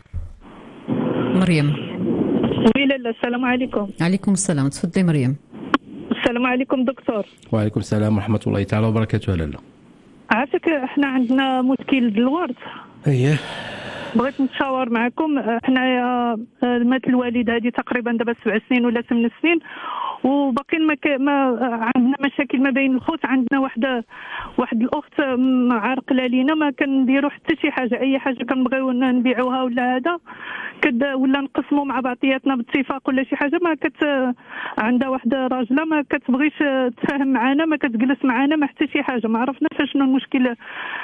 مريم. وي لاله السلام عليكم. عليكم السلام، تفضلي مريم. السلام عليكم دكتور. وعليكم السلام ورحمه الله تعالى وبركاته. لاله عافاك، احنا عندنا مشكل بالورد. اييه بغيت نتشاور معكم. حنايا مات الوالد هذه تقريبا دابا سبع سنين ولا ثمان سنين، وباقيين ما, ك... ما عندنا مشاكل ما بين الخوت. عندنا واحده واحد الاخت عارقله لينا، ما كنديروا حتى شي حاجه، اي حاجه كنبغيو نبيعوها ولا هذا كد ولا نقسموا مع بعضياتنا باتفاق ولا شي حاجه. ما كت عندها واحده راجله ما كتبغيش تفاهم معنا، ما كتجلس معنا، ما حتى شي حاجه. ما عرفناش شنو المشكله،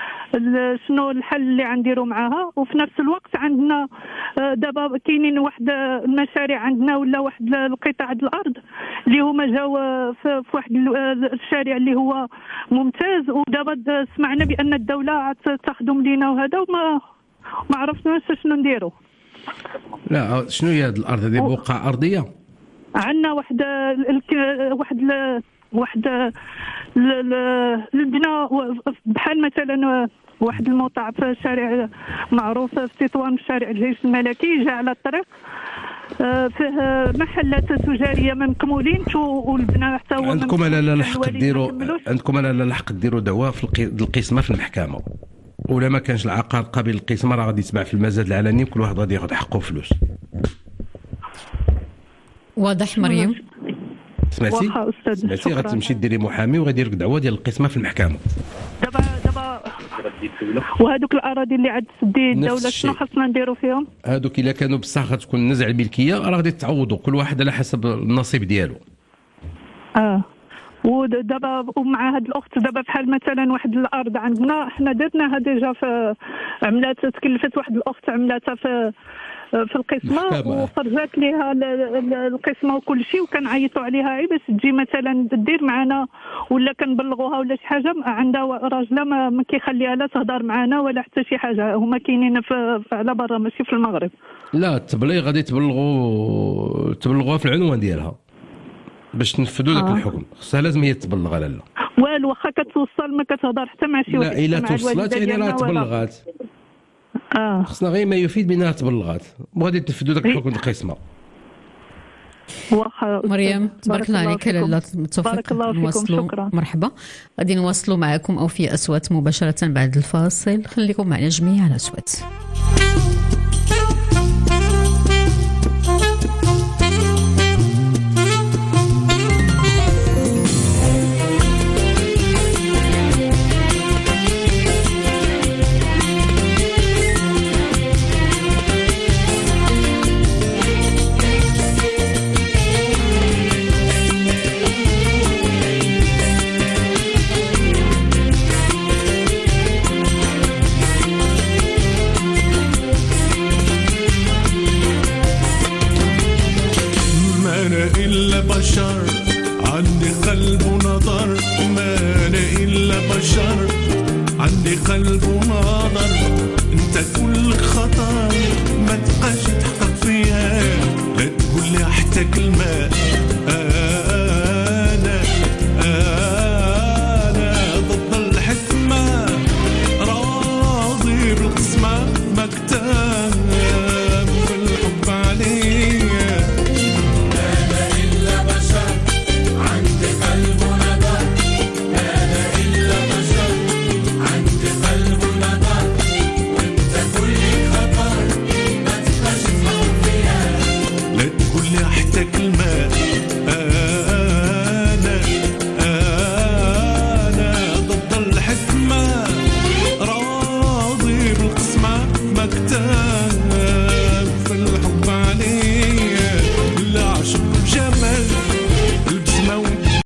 شنو الحل اللي غنديروا معاها. وفي نفس الوقت عندنا دابا كاينين واحد المشاريع عندنا ولا واحد القطاع الارض اللي هما جاو في واحد الشارع اللي هو ممتاز، ودابا سمعنا بان الدوله تخدم لينا وهذا، وما ما عرفناش شنو نديروا. لا شنو هي هذه الارض؟ هذه بقعه ارضيه عندنا واحد واحد واحد البناء بحال مثلا واحد الموطع في شارع معروف في تطوان، في شارع الجيش الملكي، جا على الطريق فيه محلات تجاريه ما مكمولين، والبناء حتى هو عندكم لا لا الحق ديروا عندكم لا لا الحق ديروا دعوه في القسمه في المحكمه، ولا ما كانش العقار قابل للقسمه راه غادي يتباع في المزاد العلني وكل واحد غادي ياخذ حقه فلوس. واضح مريم؟ سمعتي؟ سمعتي غتمشي ديري محامي وغادي يدير لك دعوه ديال القسمه في المحكمه. دابا دابا وهذوك الاراضي اللي عند سدي الدوله شنو خاصنا نديروا فيهم؟ هذوك الا كانوا بصح غتكون نزع الملكيه راه غادي تعوضوا كل واحد على حسب النصيب ديالو. اه ودابا ومع هاد الاخت دابا بحال مثلا واحد الارض عندنا حنا درناها ديجا في عملات، تكلفت واحد الاخت عملاتها في في القسمه وخرجت ليها القسمه وكل شيء، وكنعيطوا عليها باش تجي مثلا تدير معنا ولا كنبلغوها ولا شي حاجه. عندها راجله ما, ما كيخليها لا تهضر معنا ولا حتى شي حاجه. هما كاينين في على برا ماشي في المغرب. لا التبليغ غادي تبلغوا تبلغوها في العنوان ديالها باش تنفذوا ذاك آه. الحكم. خصها لازم هي تبلغ. لا لا والو واخا كتوصل ما كتهضر حتى مع شي واحد. لا الا توصلت يعني راه تبلغات. اه خصنا غير ما يفيد بانها تبلغات وغادي تنفذوا ذاك الحكم القسمه. واخا مريم تبارك الله عليك. لاله بارك الله فيكم. شكرا. مرحبا. غادي نواصلوا معكم اوفياء اصوات مباشره بعد الفاصل. خليكم معنا جميع على اصوات. بشر عندي قلب ونظر ما أنا إلا بشر عندي قلب ونظر انت كلك خطر ما تبقاش تحقق فيها لا تقول لي حتى كلمة أنا أنا ضد الحكمة راضي بالقسمة مكتاب في الحب عليا أنا إلا بشر عندي قلب ونظر أنا إلا بشر عندي قلب ونظر وانت كلك خطر ما تبقاش تحقق فيها لا تقول لي حتى كلمة أنا أنا ضد الحكمة راضي بالقسمة مكتاب في الحب عليا لا عشق جمال البسمة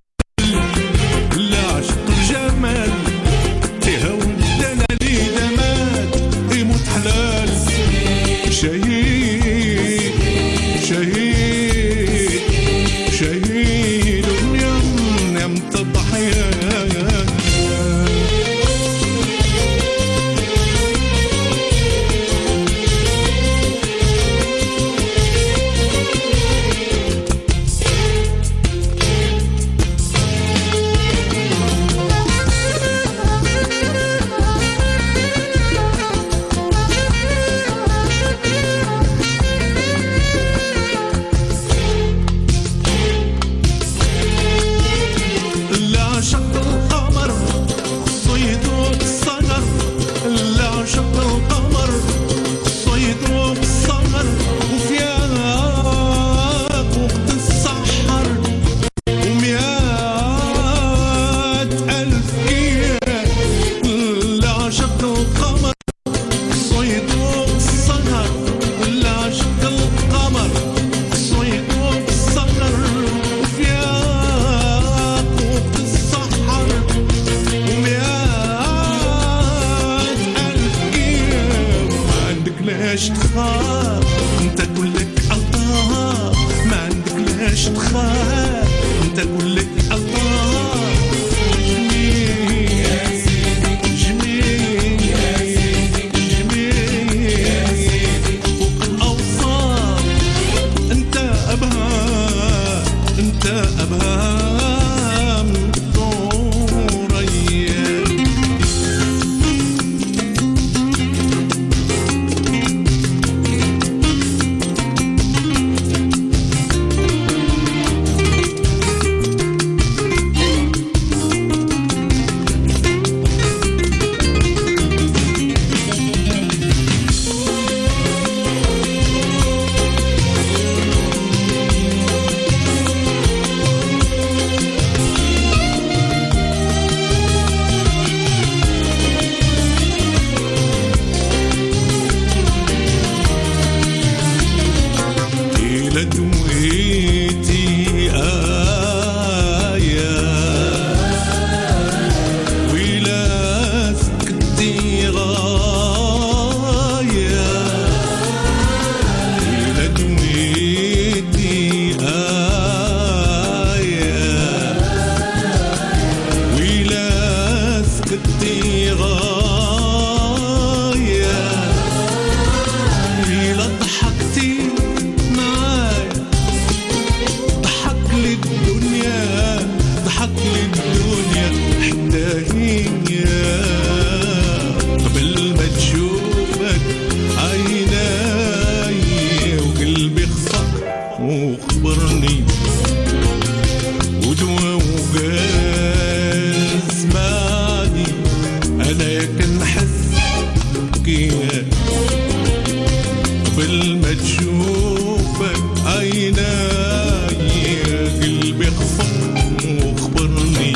لا عشق جمال تهون دلالي دمات يموت حلال شهيد شهيد شهيد يم يم تضحية لا عشق القمر صيدوك الصغر لا عشق القمر صيدوك الصغر وفياك وقت السحر ومئات ألف كيان لا عشق القمر صيدوك الصغر لا عشق القمر صيدوك الصغر وفياك وقت السحر ومئات ألف كيان ما عندك لاش تخاف انت كلك الله ما عندك لاش تخاف انت كلك الله جميل يا سيدي جميل يا سيدي جميل يا سيدي فوق الأوصاف انت أبهى انت أبهى من الثريا إلى دويتي آية وإلى سكتي غاية إلى دويتي آية وإلى سكتي غاية إلى ضحكتي معايا ضحك لي الدنيا ضحك لي الدنيا حتى هي قبل ما تشوفك عيناي وقلبي خفق وخبرني ودوا وقال اسمعني انا كنحس كيف قبل ما تشوفك عيناي قلبي خفق وخبرني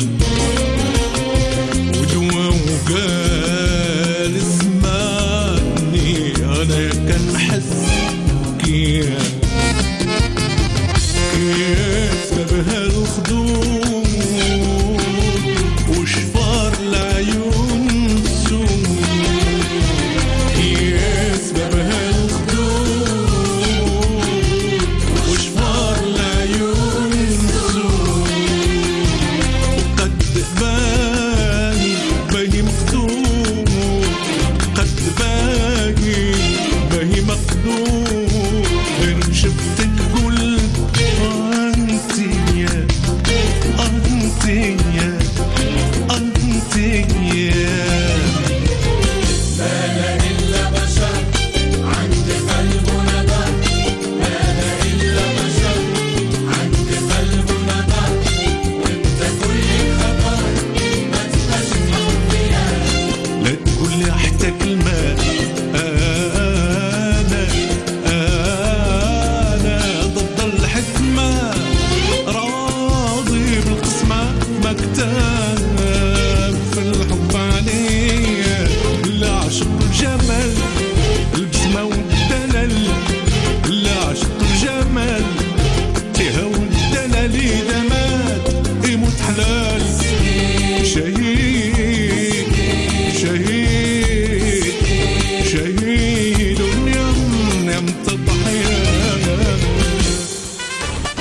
ودوا وقال اسمعني انا كنحس كيف كيف سبها الخدود وشفار العيون سود كيف سبها الخدود وشفار العيون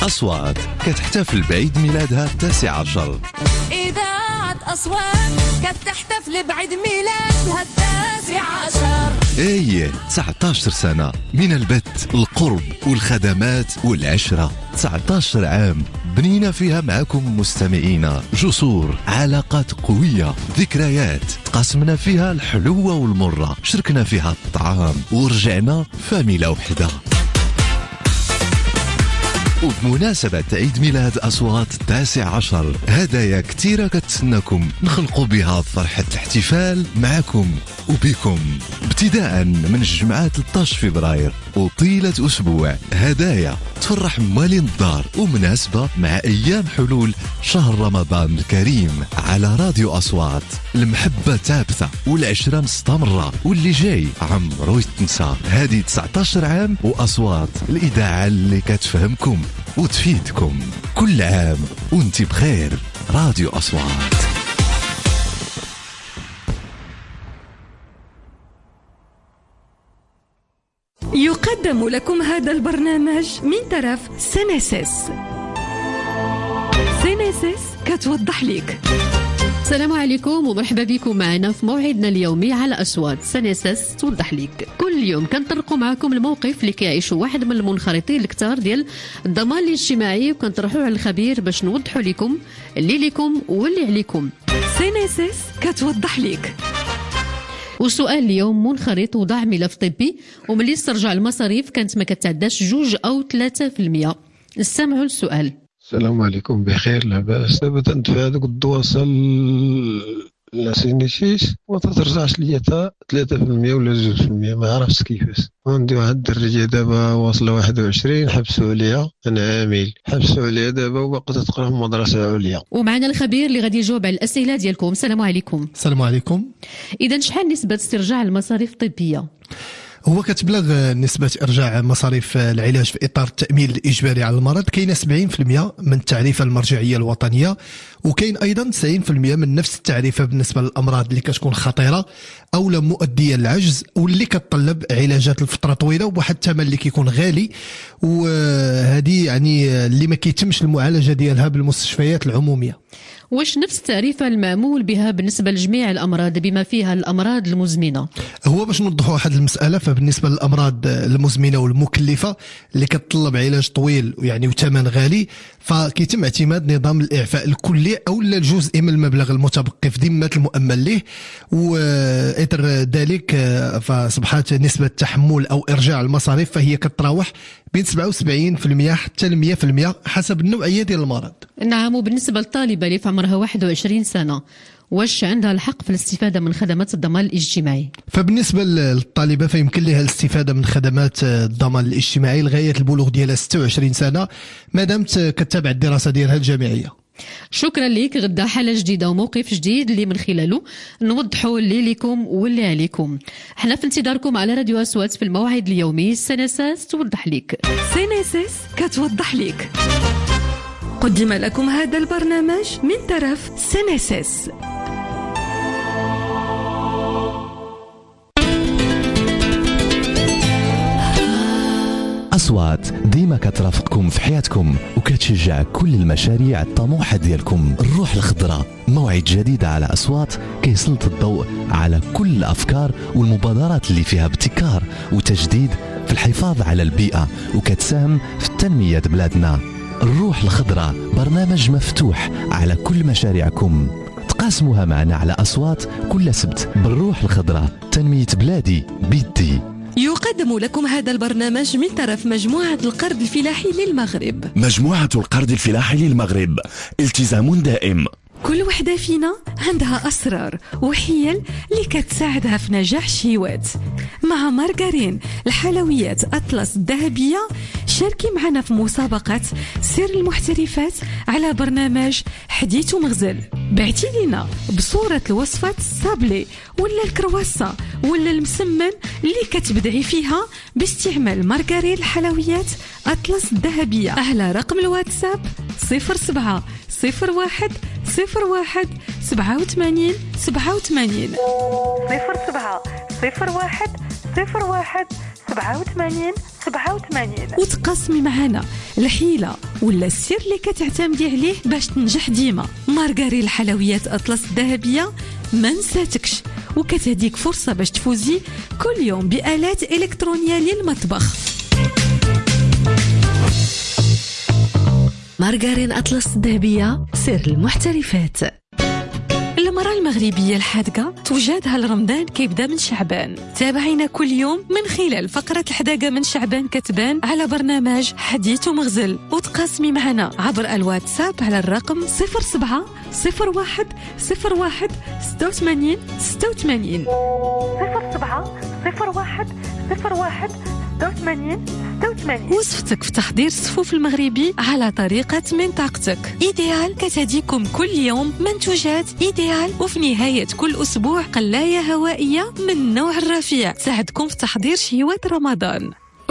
أصوات كتحتفل بعيد ميلادها التاسع عشر. إذاعة أصوات كتحتفل بعيد ميلادها التاسع عشر. ايه تسعة عشر سنة من البث، القرب والخدمات والعشرة. تسعة عشر عام بنينا فيها معكم مستمعينا جسور، علاقات قوية، ذكريات تقاسمنا فيها الحلوة والمرة، شاركنا فيها الطعام ورجعنا فاميلة وحدة. وبمناسبة عيد ميلاد أصوات التاسع عشر هدايا كتيرة كتسناكم نخلقوا بها فرحة الاحتفال معكم وبكم، ابتداء من الجمعة ثلاثة عشر فبراير وطيلة أسبوع. هدايا تفرح موالين الدار ومناسبة مع أيام حلول شهر رمضان الكريم. على راديو أصوات المحبة ثابتة والعشرة مستمرة، واللي جاي عمرو يتنسى. هذه تسعة عشر عام وأصوات، الإذاعة اللي كتفهمكم وتفيدكم. كل عام وانت بخير. راديو أصوات. يقدم لكم هذا البرنامج من طرف سينيسيس. سينيسيس كتوضح لك. السلام عليكم ومرحبا بكم معنا في موعدنا اليومي على أصوات سينيسيس توضح لك. كل يوم كنطرقوا معكم الموقف اللي كيعيشوا واحد من المنخرطين الكتار ديال الضمان الاجتماعي، وكنطرحوه على الخبير باش نوضحوا لكم اللي لكم واللي عليكم. سينيسيس كتوضح لك. وسؤال اليوم: منخرط وضع ملف طبي وملي استرجع المصاريف كانت ما كتعداش جوج أو ثلاثة في المية. نستمعوا للسؤال. السلام عليكم، بخير لاباس. دابا تندفع هذوك الدواسة لاسينيسيس وما ترجعش ليا حتى ثلاثة في المية ولا جوج في المية، ما عرفتش كيفاش. عندي واحد الدرجة دابا واصلة واحد وعشرين، حبسوا عليها، أنا عامل حبسوا عليها دابا وباقي تقرا في مدرسة عليا. ومعنا الخبير اللي غادي يجاوب على الأسئلة ديالكم. السلام عليكم. السلام عليكم. إذا شحال نسبة استرجاع المصاريف الطبية؟ هو كتبلغ نسبة إرجاع مصاريف العلاج في إطار التأمين الإجباري على المرض كاينة سبعين في المية من التعريفة المرجعية الوطنية، وكاين أيضا تسعين في المية من نفس التعريفة بالنسبة للأمراض اللي كتكون خطيرة أو لا مؤدية للعجز واللي كتطلب علاجات لفترة طويلة وبواحد الثمن اللي كيكون غالي، وهذه يعني اللي ما كيتمش المعالجة ديالها بالمستشفيات العمومية. واش نفس التعريفة المعمول بها بالنسبة لجميع الأمراض بما فيها الأمراض المزمنة؟ هو باش نوضحوا واحد المسألة، فبالنسبة للأمراض المزمنة والمكلفة اللي كتطلب علاج طويل يعني وثمن غالي، فكيتم اعتماد نظام الإعفاء الكلي أو الجزء من المبلغ المتبقي في ذمة المؤمن له، وإثر ذلك فصبحت نسبة تحمل أو إرجاع المصاريف فهي كتراوح بين سبعة وسبعين في المية حتى ل مية في المية حسب النوعية ديال المرض. نعم. وبالنسبة للطالبة اللي في عمرها واحد وعشرين سنة، واش عندها الحق في الاستفادة من خدمات الضمان الاجتماعي؟ فبالنسبة للطالبة فيمكن لها الاستفادة من خدمات الضمان الاجتماعي لغاية البلوغ ديالها ستة وعشرين سنة ما دامت كتتابع الدراسة ديالها الجامعية. شكرا لك. غدا حالة جديدة وموقف جديد اللي من خلاله نوضحوا اللي لكم واللي عليكم. احنا في انتظاركم على راديو أصوات في الموعد اليومي سينيسيس توضح لك. سينيسيس كتوضح لك. قدم لكم هذا البرنامج من طرف سينيسيس. أصوات ديما كترافقكم في حياتكم وكتشجع كل المشاريع الطموحة ديالكم. الروح الخضراء موعد جديد على أصوات كيسلط الضوء على كل الأفكار والمبادرات اللي فيها ابتكار وتجديد في الحفاظ على البيئة وكتساهم في التنمية بلادنا. الروح الخضراء برنامج مفتوح على كل مشاريعكم، تقاسموها معنا على أصوات كل سبت. بالروح الخضراء تنمية بلادي بيدي. يقدم لكم هذا البرنامج من طرف مجموعة القرض الفلاحي للمغرب. مجموعة القرض الفلاحي للمغرب التزام دائم. كل وحدة فينا عندها أسرار وحيل اللي كتساعدها في نجاح شيوات. مع مارغرين الحلويات أطلس الذهبية شاركي معنا في مسابقة سر المحترفات على برنامج حديث ومغزل. بعتي لنا بصورة الوصفات الصابلي ولا الكرواسة ولا المسمن اللي كتبدعي فيها باستعمال مارغرين الحلويات أطلس الذهبية على رقم الواتساب صفر سبعة صفر واحد صفر واحد سبعة وثمانين سبعة وثمانين صفر سبعة صفر واحد صفر واحد سبعة وثمانين سبعة وثمانين وتقاسمي معنا الحيلة ولا السر اللي كتعتمدي عليه باش تنجح ديما. مارغرين الحلويات أطلس الذهبية ما نساتكش، وكتهديك فرصة باش تفوزي كل يوم بآلات إلكترونية للمطبخ. مارغرين أطلس الذهبية سر المحترفات. المرأة المغربية الحادقة توجدها لرمضان كيبدا من شعبان. تابعينا كل يوم من خلال فقرة الحداقة من شعبان كتبان على برنامج حديث ومغزل، وتقاسمي معنا عبر الواتساب على الرقم صفر سبعة صفر واحد صفر واحد ستة وثمانين ستة وثمانين صفر سبعة صفر واحد صفر واحد ستة وثمانين ستة وثمانين. وصفتك في تحضير الصفوف المغربي على طريقة منطقتك. إيديال كتهديكم كل يوم منتوجات إيديال، وفي نهاية كل أسبوع قلاية هوائية من النوع الرفيع تساعدكم في تحضير شهوات رمضان.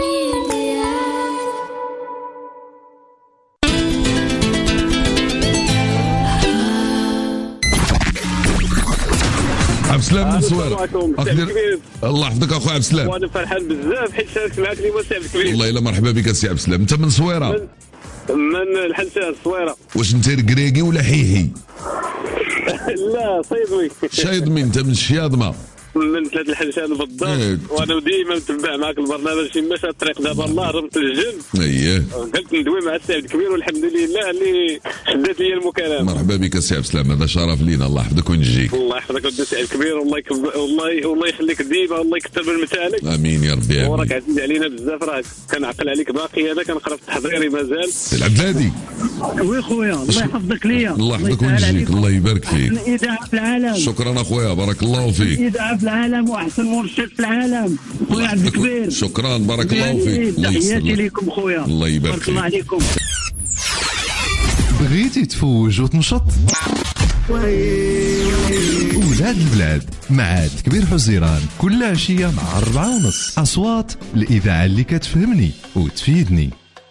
عبد السلام من صويرة. الله يحفظك اخويا عبد السلام. وانا فرحان بزاف حيت شاركت معك اليوم سي عبد الكبير. والله الا مرحبا بك سي عبد السلام. انت من صويرة؟ من, من الحنشاه الصويرة. واش انت ركراكي ولا حيحي؟ لا صيدوي. شايضمي. انت من الشياضمه؟ من ثلاث الحنشان بالضبط. وانا ديما نتبع معك البرنامج فين مشى الطريق دابا الله رمت الجن. اييه قلت ندوي مع السي عبد الكبير والحمد لله اللي شدت لي المكالمه. مرحبا بك سي عبد السلام، هذا شرف لينا. الله يحفظك وينجيك. الله يحفظك ودي السي عبد الكبير. والله يكب... والله والله يخليك ديما، والله يكثر من مثالك. امين يا ربي. امين. وراك عزيز علينا بزاف، راك كنعقل عليك باقي. انا كنقرا في تحضيري مازال. سي العبد الهادي. وي خويا الله يحفظك ليا. الله يحفظك وينجيك. الله يبارك فيك. احسن اذاعه في العالم. شكرا اخويا بارك الله فيك. اذاعه في العالم واحسن مرشد في العالم خويا عبد الكبير. شكرا بارك الله فيك. تحياتي لكم خويا. الله يبارك فيك. الله عليكم. بغيتي تفوج وتنشط؟ ولاد البلاد مع كبير حزيران كل عشية مع أربعة ونص. أصوات الإذاعة اللي كتفهمني وتفيدني.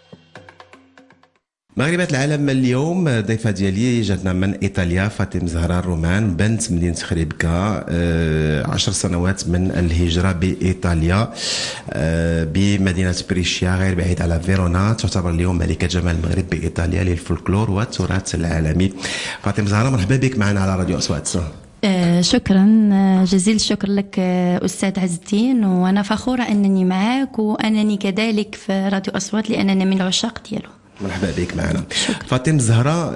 مغربات العالم اليوم ضيفة ديالي جاتنا من إيطاليا فاطمة زهراء الرومان، بنت مدينة خريبكة، عشر سنوات من الهجرة بإيطاليا بمدينة بريشيا غير بعيد على فيرونا. تعتبر اليوم ملكة جمال المغرب بإيطاليا للفولكلور والتراث العالمي. فاطمة زهراء مرحبا بك معنا على راديو أصوات. شكرا جزيل الشكر لك أستاذ عز الدين، وأنا فخورة أنني معك وأنني كذلك في راديو أصوات لأننا من العشاق ديالو. مرحبا بك معنا. فاطمة الزهراء،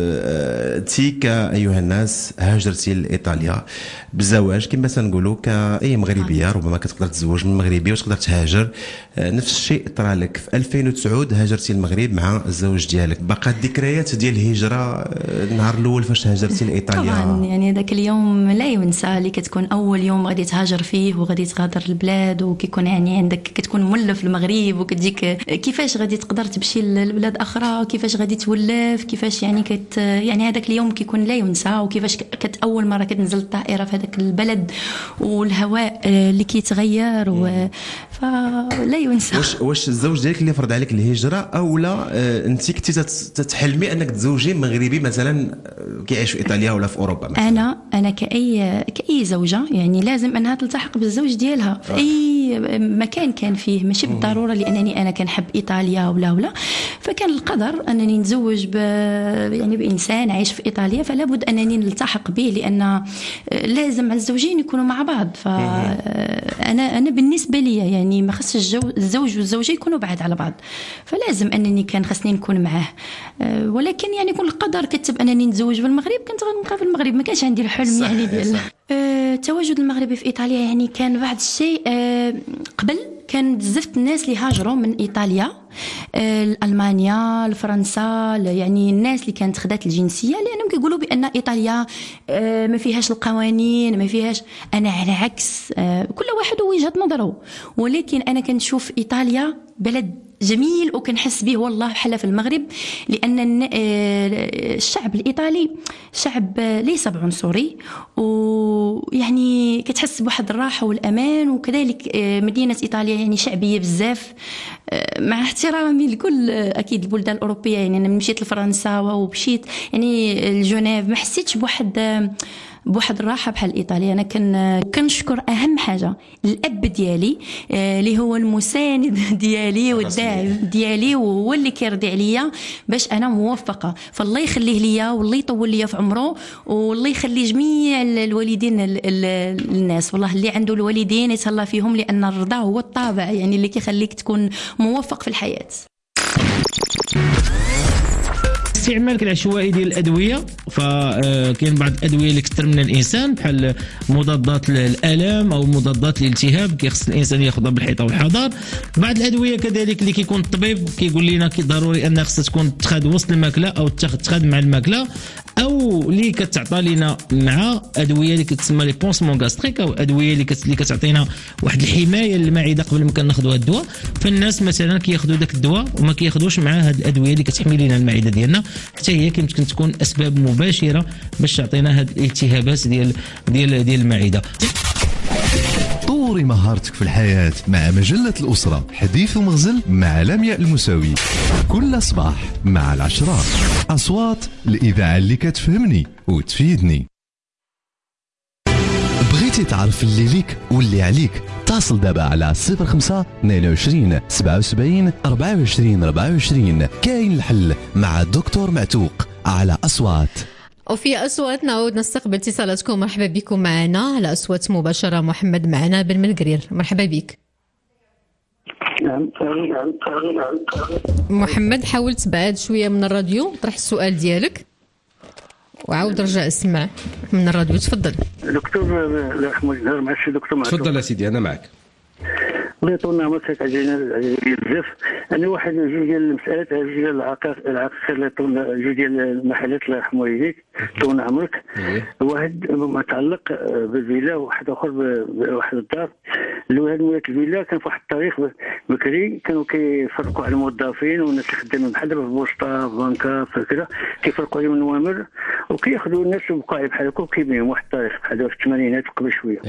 انت كأيها الناس هاجرتي لإيطاليا بالزواج كما تنقولوا كأي مغربية، ربما كتقدر تتزوج من مغربي وتقدر تهاجر. نفس الشيء طرا لك في ألفين وتسعة، هاجرتي المغرب مع الزوج ديالك. بقى الذكريات ديال الهجرة النهار الأول فاش هاجرتي لإيطاليا؟ طبعا يعني ذاك اليوم لا ينسى، اللي كتكون أول يوم غادي تهاجر فيه وغادي تغادر البلاد، وكيكون يعني عندك كتكون مولف المغرب، وكتجيك كيفاش غادي تقدر تمشي للبلاد اخرى، كيفاش غادي تولف، كيفاش يعني كت يعني هذاك اليوم كيكون لا ينسى. وكيفاش كت اول مره كتنزل الطائره في هذاك البلد والهواء اللي كيتغير و... فلا ينسى. واش واش الزوج ديالك اللي فرض عليك الهجره او لا انت كنتي تتحلمي انك تزوجي مغربي مثلا كيعيش في ايطاليا ولا في اوروبا مثلا؟ انا انا كاي كاي زوجه يعني لازم انها تلتحق بالزوج ديالها في اي مكان كان فيه، ماشي بالضروره لانني انا كنحب ايطاليا ولا ولا. فكان القدر انني نتزوج ب يعني بانسان عايش في ايطاليا، فلا بد انني نلتحق به، لان لازم الزوجين يكونوا مع بعض. فانا انا بالنسبه لي يعني ما خصش الزوج والزوجه يكونوا بعاد على بعض، فلازم انني كان خصني نكون معاه. ولكن يعني كل القدر كتب انني نتزوج بالمغرب، كنت غنبقى في المغرب، ما كانش عندي الحلم يعني ديال التواجد المغربي في ايطاليا. يعني كان بعض الشيء قبل كان بزاف الناس اللي هاجروا من ايطاليا المانيا لفرنسا، يعني الناس اللي كانت خدات الجنسيه لانهم كيقولوا بان ايطاليا ما فيهاش القوانين، ما فيهاش. انا على عكس، كل واحد وجهه نظره، ولكن انا كنشوف ايطاليا بلد جميل وكنحس به والله بحال في المغرب، لان الشعب الايطالي شعب ليس بعنصري، ويعني كتحس بواحد الراحه والامان. وكذلك مدينه ايطاليا يعني شعبيه بزاف، مع احترامي لكل اكيد البلدان الاوروبيه. يعني انا مشيت لفرنسا ومشيت يعني لجنيف، ما حسيتش بواحد بواحد الراحه بحال ايطاليا. انا كن كنشكر اهم حاجه الاب ديالي اللي هو المساند ديالي والداعم ديالي، وهو اللي كيرضي عليا باش انا موفقه. فالله يخليه ليا والله يطول ليا في عمره، والله يخلي جميع الوالدين الناس. والله اللي عنده الوالدين يتهلا فيهم، لان الرضا هو الطابع يعني اللي كيخليك تكون موفق في الحياه. استعمالك العشوائي ديال الادويه، فكاين بعض الادويه اللي كثر من الانسان بحال مضادات الالام او مضادات الالتهاب كيخص الانسان ياخذها بالحيطه والحذر. بعض الادويه كذلك اللي كيكون الطبيب كيقول لنا كي ضروري ان خصها تكون تخاد وسط الماكله او تاخذ مع الماكله، او اللي كتعطى لنا مع ادويه اللي كتسمى لي بونسمون غاستريك، او ادويه اللي اللي كتعطينا واحد الحمايه للمعده قبل ما كناخذوا هذا الدواء. فالناس مثلا كياخذوا داك الدواء وما كياخذوش مع هذه الادويه اللي كتحمي لنا المعده ديالنا، حتى هي يمكن تكون اسباب مباشره باش تعطينا هذه الالتهابات ديال ديال ديال المعده. طوري مهارتك في الحياة مع مجلة الأسرة، حديث ومغزل مع لمياء المساوي، كل صباح مع العشرة. أصوات الإذاعة اللي كتفهمني وتفيدني. بغيتي تعرف اللي ليك واللي عليك؟ اتصل دابا على صفر خمسة اثنين وعشرين سبعة وسبعين أربعة وعشرين أربعة وعشرين. كاين الحل مع الدكتور معتوق على أصوات. وفي أصوات نعود نستقبل اتصالاتكم. مرحبا بكم معنا على أصوات مباشرة. محمد معنا بن ملقرير، مرحبا بك. محمد حاول تبعد شوية من الراديو، طرح السؤال ديالك وعاود رجع اسمع من الراديو. تفضل دكتور. الله يرحمه الزهر مع السي دكتور معتوق. تفضل يا سيدي أنا معك. الله يطول عمرك، عجينا بزاف. انا واحد جوج ديال المسالات، جوج ديال العقاق العقاق اللي طول جوج ديال المحلات الله يرحمه والديك طول عمرك. واحد متعلق بالفيلا وواحد اخر بواحد الدار. هاد ولات الفيلا كان في واحد التاريخ بكري كانوا كيفرقوا على الموظفين والناس اللي خدامين بحال دابا في البوسطه في بنكه في كذا، كيفرقوا عليهم النوامر وكياخذوا الناس بقاع بحال هكا وكيبنيهم واحد التاريخ بحال في الثمانينات قبل شويه.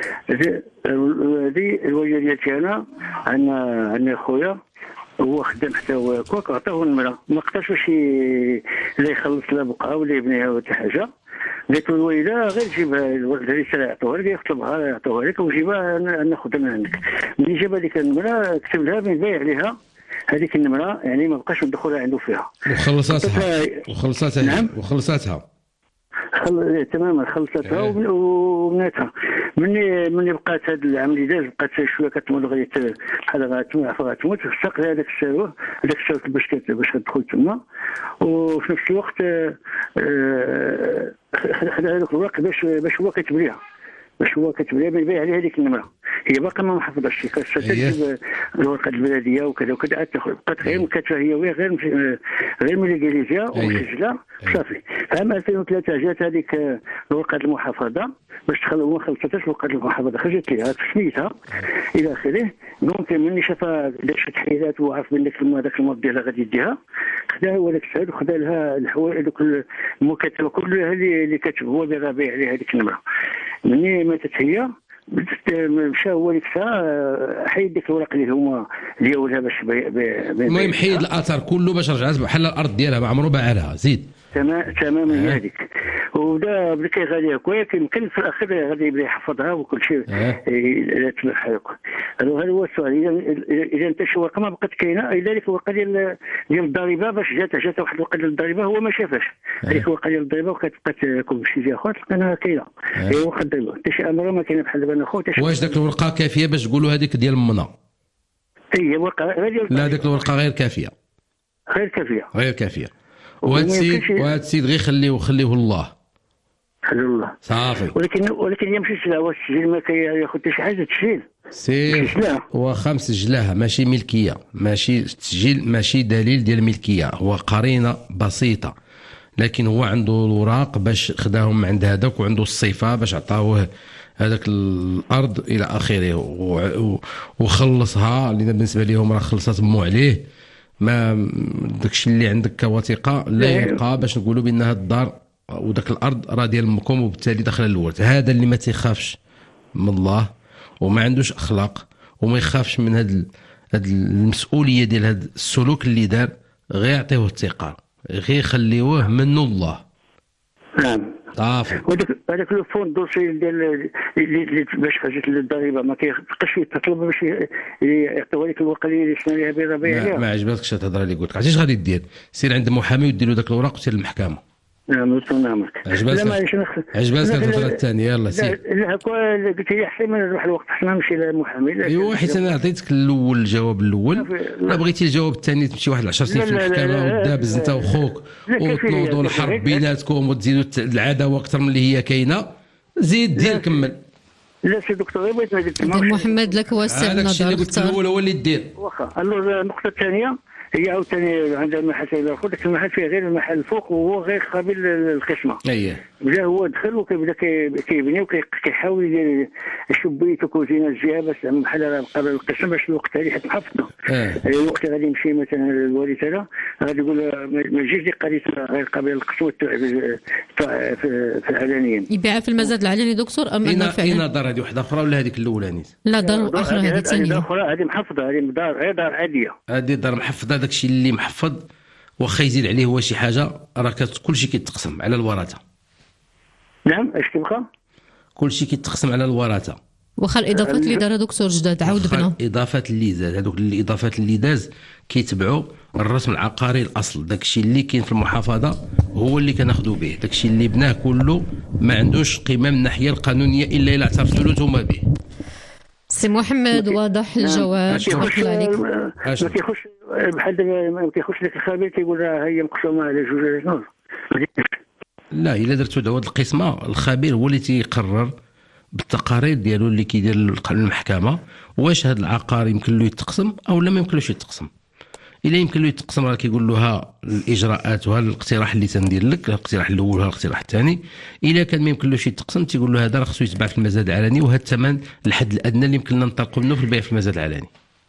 هذه الوالده ديالتي انا عندنا عندنا خويا هو خدام حتى هو كوك، عطاوه النمره ما قدرش باش لا يخلص لا بقعه ولا يبنيها ولا حتى حاجه. قالت له الوالده غير جيبها الرساله يعطوها لك، يطلبها يعطوها لك وجيبها ناخذها من عندك. ملي جاب هذيك النمره كتب لها من بايع عليها هذيك النمره، يعني ما بقاش الدخول عنده فيها وخلصاتها وخلصاتها نعم وخلصاتها خل... تماما خلصتها وبناتها. مني مني بقات هذا العام اللي داز بقات شويه كتمر غير بحال غتموت غتموت ساق هذاك السيروه هذاك السيروه باش كت... باش تدخل تما، وفي نفس الوقت خد هذاك الورق باش باش هو كيتب ليها باش هو كتب ليها بيبيع عليها هذيك النمره. هي باقا ما محفظاش، كتجيب الورقه البلديه وكذا وكذا عاد تاخذ، بقات غير مكاتبه هي وهي غير غير مليغاليزيا ومسجله صافي. فعام ألفين وثلاثة جات هذيك الورقه المحافظه باش تخلص ما خلصتهاش الورقه المحافظه، خرجت ليها تسميتها الى اخره. دونك ملي شافها دار شي تحليلات وعرف بان داك المرض ديالها غادي يديها، خداها هو داك السعد وخدا لها الحوايج دوك المكاتبه كلها اللي كتب هو اللي راه بايع عليها هذيك النمره. مني ماتت هي مشى هو ديك الساعه حيد ديك الورق اللي هما ديالها باش المهم حيد الاثر كله باش رجعت بحال الارض ديالها ما عمرو باع لها. زيد تمام تماما هي هذيك. وبدا بدا كيغاليها كويس، يمكن في الاخر غادي يبدا يحفظها وكل شيء لا تبيع هكا. هذا هو السؤال. اذا اذا انت شي ورقه ما بقات كاينه الا ديك الورقه ديال ديال الضريبه باش جات جات واحد الورقه ديال الضريبه هو ما شافهاش، هذيك الورقه ديال الضريبه وكتبقى كل شي جهه اخرى تلقاها كاينه هي واخا الضريبه حتى شي امر ما كاينه بحال دابا انا خويا. واش داك الورقه كافيه باش تقولوا هذيك ديال منا؟ هي ورقه غير لا ديك الورقه غير كافيه غير كافيه غير كافيه. وهذا السيد وهذا السيد غير خليه خليه الله خليه الله صافي. ولكن ولكن هي ماشي سلعه، واش التسجيل ما كياخذ حتى شي حاجه تسجيل سي واخا مسجلاها ماشي ملكيه، ماشي تسجيل ماشي دليل ديال الملكيه، هو قرينه بسيطه، لكن هو عنده الوراق باش خداهم عند هذاك وعنده الصفه باش عطاوه هذاك الارض الى اخره وخلصها. اللي بالنسبه لهم راه خلصت مو عليه، ما داكشي اللي عندك كوثيقه لا يبقى باش نقولوا بان هاد الدار وداك الارض راه ديال امكم وبالتالي داخله للورث. هذا اللي ما تيخافش من الله وما عندوش اخلاق وما يخافش من هاد هاد المسؤوليه ديال هاد السلوك اللي دار، غير يعطيوه الثقه، غير يخليوه منه الله. نعم صافي. وهذاك هذاك لو فون دوسي ديال اللي باش حاجه للضريبه ما كيبقاش يتطلب باش يعطيوها لك الورقه اللي شنو ليها بيضا بيع عليها. ما عجبتكش تهضر اللي قلت لك عرفتي اش غادي دير؟ سير عند محامي ودير له ذاك الوراق وسير للمحكمه. نعم نعمك. عجبتك عجبتك الفتره الثانيه يلاه سير. لا هكا قلت لي احسن من نروح الوقت حنا نمشي للمحامي. ايوا حيت انا عطيتك الاول الجواب الاول، لا بغيتي الجواب الثاني تمشي واحد عشر سنين في المحكمه ودابز انت وخوك وتنوضوا الحرب بيناتكم وتزيدوا العداوه اكثر من اللي هي كاينه، زيد دير كمل. لا سي دكتور بغيت نقول محمد لك هو السر هذاك الشيء اللي قلت الاول هو اللي دير. واخا النقطه الثانيه هي عاوتاني عندها المحل الاخر، ذاك المحل فيه غير المحل الفوق وهو غير قابل للقسمه. اييه بدا هو دخل وكيبدا كيبني وكيحاول يدير شبيت وكوزينه الجهه باش المحل قابل للقسم باش الوقت هذه حيت محفظه. الوقت غادي يمشي مثلا الوالد هذا غادي يقول ما يجيش ديك قضيه غير قابل للقسم في العلنيه. يبيعها في المزاد العلني دكتور ام انه فعلا؟ اين دار هذه واحده اخرى ولا هذيك الاولانيه؟ لا دار اخرى هذه الثانيه. دار اخرى هذه محفظه، هذه دار غير دار عاديه. هذه دار محفظه، داك الشيء اللي محفظ واخا يزيد عليه هو شي حاجه راه كل شيء كيتقسم على الورثه. نعم اش كيبقى؟ كل شيء كيتقسم على الورثه. واخا الاضافات اللي دارها دكتور جداد عاود بنا. الاضافات اللي زاد هذوك الاضافات اللي داز كيتبعوا الرسم العقاري الاصل، داك الشيء اللي كاين في المحافظه هو اللي كناخذوا به، داك الشيء اللي بناه كله ما عندوش قيمه من الناحيه القانونيه الا الا اعترفتوا له نتوما به. سي محمد واضح الجواب. تبارك عليك. ما كيخش بحال ما كيخش لك الخبير كيقول راه هي مقسومه على جوج نور. لا الا درتو دعوه القسمه الخبير هو اللي تيقرر بالتقارير ديالو اللي كيدير المحكمه واش هذا العقار يمكن له يتقسم او لا ما يمكنلوش يتقسم. الا يمكن له يتقسم راه كيقول له ها الاجراءات وها الاقتراح اللي تندير لك، الاقتراح الاول وها الاقتراح الثاني. الا كان ما يمكنلوش يتقسم تيقول له هذا راه خصو يتباع في المزاد العلني وهذا الثمن الحد الادنى اللي يمكن لنا ننطلقوا منه في البيع في المزاد العلني.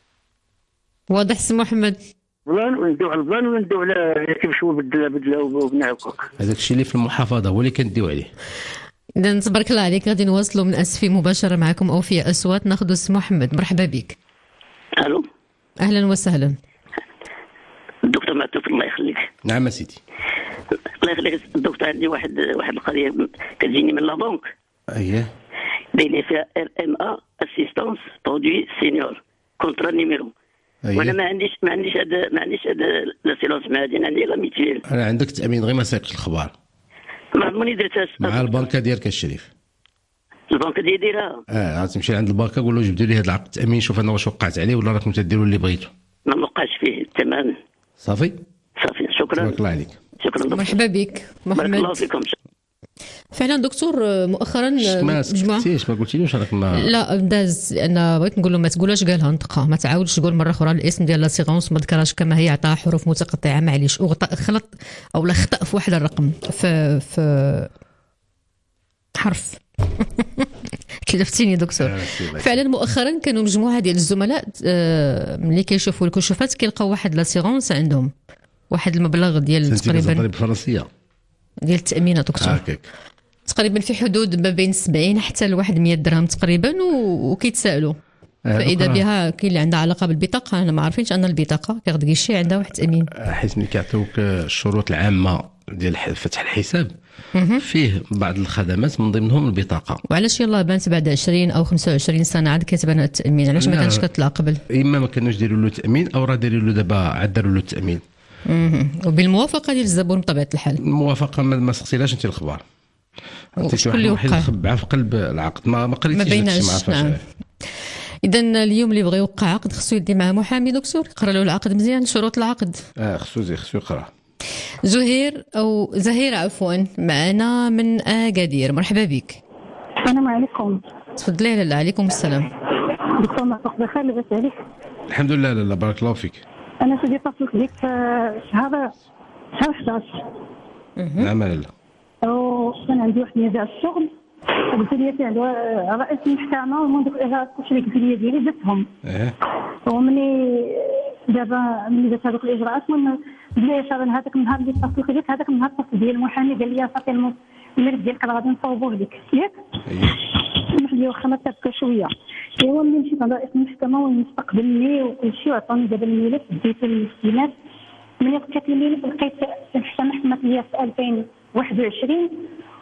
واضح سي محمد. بلان ونديو على البلان ونديو على كيفاش هو بدله بدله وبناء هكاك. هذاك الشيء اللي في المحافظه هو اللي كنديو عليه. اذا تبارك الله عليك غادي نواصلوا من اسفي مباشره معكم اوفياء اصوات. ناخذ سي محمد، مرحبا بك. الو اهلا وسهلا. الدكتور معتوف الله يخليك. نعم سيدي. الله يخليك الدكتور، عندي واحد واحد القضيه كتجيني من لا بنك. اييه. باين فيها ار ام ا اسيستونس برودوي سينيور كونترا نيميرو. أيه. وانا ما عنديش ما عنديش هذا ما عنديش هذا لاسيلونس مع هذه عندي لا ميتيل. انا عندك تامين غير ما سايقش الخبار. ما عمرني درتها مع البنكه ديالك الشريف. البنكه ديالي دايرها. اه تمشي عند البنكه قول له جبدوا لي هذا العقد التامين شوف انا واش وقعت عليه ولا راكم تديروا اللي بغيتو. ما وقعش فيه تمام. صافي صافي شكرا. تبارك الله عليك. شكرا دكتور. مرحبا بك محمد. بارك الله فيكم. فعلا دكتور مؤخرا ما سكتيش ما قلتيلوش راك ما لا داز. انا بغيت نقول له ما تقولهاش قالها نطقها، ما تعاودش تقول مره اخرى الاسم ديال لاسيغونس ما ذكرهاش كما هي، عطاها حروف متقطعه معليش خلط او لا خطا في واحد الرقم في في حرف كلفتيني دكتور. فعلا مؤخرا كانوا مجموعه ديال الزملاء ملي كيشوفوا الكشوفات كيلقاو واحد لاسيغونس عندهم واحد المبلغ ديال تقريبا بالفرنسيه ديال التامين دكتور هكاك تقريبا في حدود ما بين سبعين حتى لواحد مية درهم تقريبا وكيتسالوا فاذا بها كاين اللي عندها علاقه بالبطاقه. انا ما عارفينش ان البطاقه كيغدي شي عندها واحد التامين حيت ملي كيعطيوك الشروط العامه ديال فتح الحساب فيه بعض الخدمات من ضمنهم البطاقه. وعلاش يلاه بانت بعد عشرين او خمسة وعشرين سنه عاد كتبان التامين؟ علاش ما كانش كطلع قبل؟ اما ما كانوش دايروا له تامين او راه دايروا له دابا عاد داروا له التامين وبالموافقه ديال الزبون بطبيعه الحال. الموافقه ما سقسيلاش انت الاخبار عطيتي واحد الوحيد خبعه في قلب العقد ما ما قريتيش مع نعم. اذا اليوم اللي بغى يوقع عقد خصو يدي معاه محامي دكتور يقرا له العقد مزيان شروط العقد. اه خصو زي خصو يقرا. زهير او زهير عفوا معنا من اكادير، مرحبا بك. السلام عليكم. تفضلي. لاله عليكم السلام. دكتور معتوق بخير لاباس عليك؟ الحمد لله لاله بارك الله فيك. انا سيدي اتصلت بك شهر شهر أحد عشر. نعم لاله. وكان عندي واحد النزاع في الشغل قلت لي في رئيس المحكمه ومنذ الاجراءات التشريكيه ديالي درتهم. اه ومني دابا ملي درت هذوك الاجراءات من بدايه شهر هذاك النهار اللي اتصلت بك هذاك النهار اتصل ديال المحامي قال لي صافي الملف ديالك راه غادي نصوبوه لك ياك؟ اييه. سمح لي واخا ما تبقى شويه. ايوا ملي مشيت عند رئيس المحكمه واستقبلني وكل شيء وعطاني دابا الملف ديت الاستئناف ملي لقيت الملف لقيت حتى محكمة ليا في ألفين وواحد وعشرين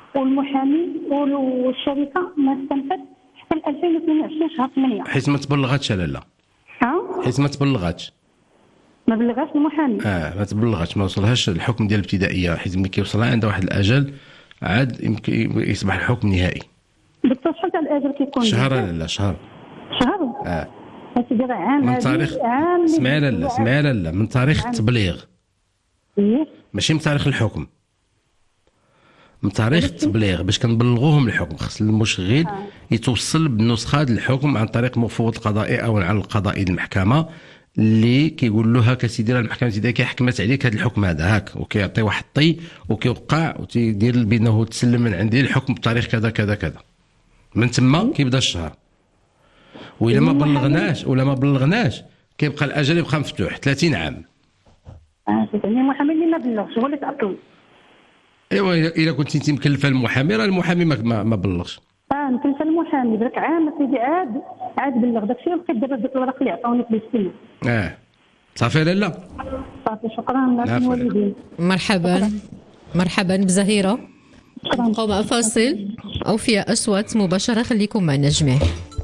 والمحامي والشركه ما استنفد حتى ل ألفين واثنين وعشرين شهر ثمانية. حيت ما تبلغاتش لالا. ها؟ حيت ما تبلغاتش. ما بلغاش المحامي. اه ما تبلغاتش، ما وصلهاش الحكم ديال الابتدائيه، حيت ملي كيوصلها عندها واحد الاجل عاد يمكن يصبح الحكم نهائي. دكتور شحال تاع الاجل كيكون؟ شهر لالا شهر. شهر؟ اه. هادشي راه عام. من تاريخ اسمعي لالا اسمعي لالا من تاريخ التبليغ. ايه. ماشي من تاريخ الحكم. من تاريخ التبليغ باش كنبلغوهم الحكم، خص المشغل آه. يتوصل بالنسخه ديال الحكم عن طريق مفوض القضائي او عن القضائي المحكمه اللي كيقول له هاك سيدي راه المحكمه الابتدائيه كيحكمت عليك هذا الحكم هذا هاك، وكيعطي واحد الطي وكيوقع وتيدير بانه تسلم من عندي الحكم بتاريخ كذا كذا كذا. من تما كيبدا الشهر. وإلا ما بلغناش ولا ما بلغناش كيبقى الاجل يبقى مفتوح ثلاثين عام. اه يعني المحامي اللي ما بلغش هو اللي تعطل. ايوا الا كنتي انت مكلفه المحامي راه المحامي ما, ما بلغش. اه مكلفه المحامي درك عام سيدي عاد عاد بلغ داكشي وبقيت دابا ديك الورق اللي عطاوني في السنه. اه صافي لالا. صافي شكرا لك الوالدين. مرحبا مرحبا بزهيره. نبقاو مع فاصل اوفياء اصوات مباشره، خليكم معنا جميع.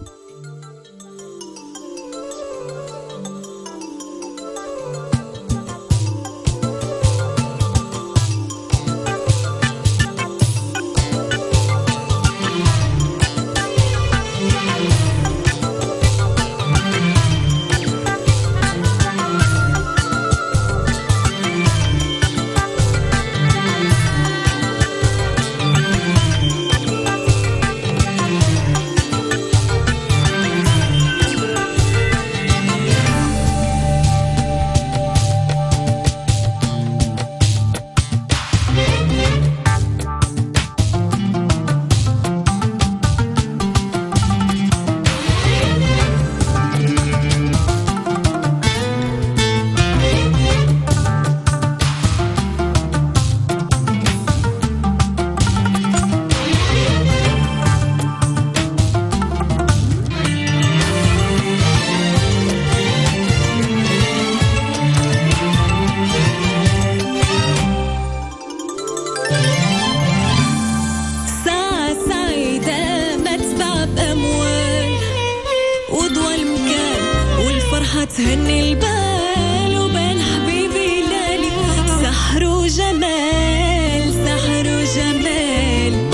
تهني البال وبين حبيبي لالي سحر وجمال سحر وجمال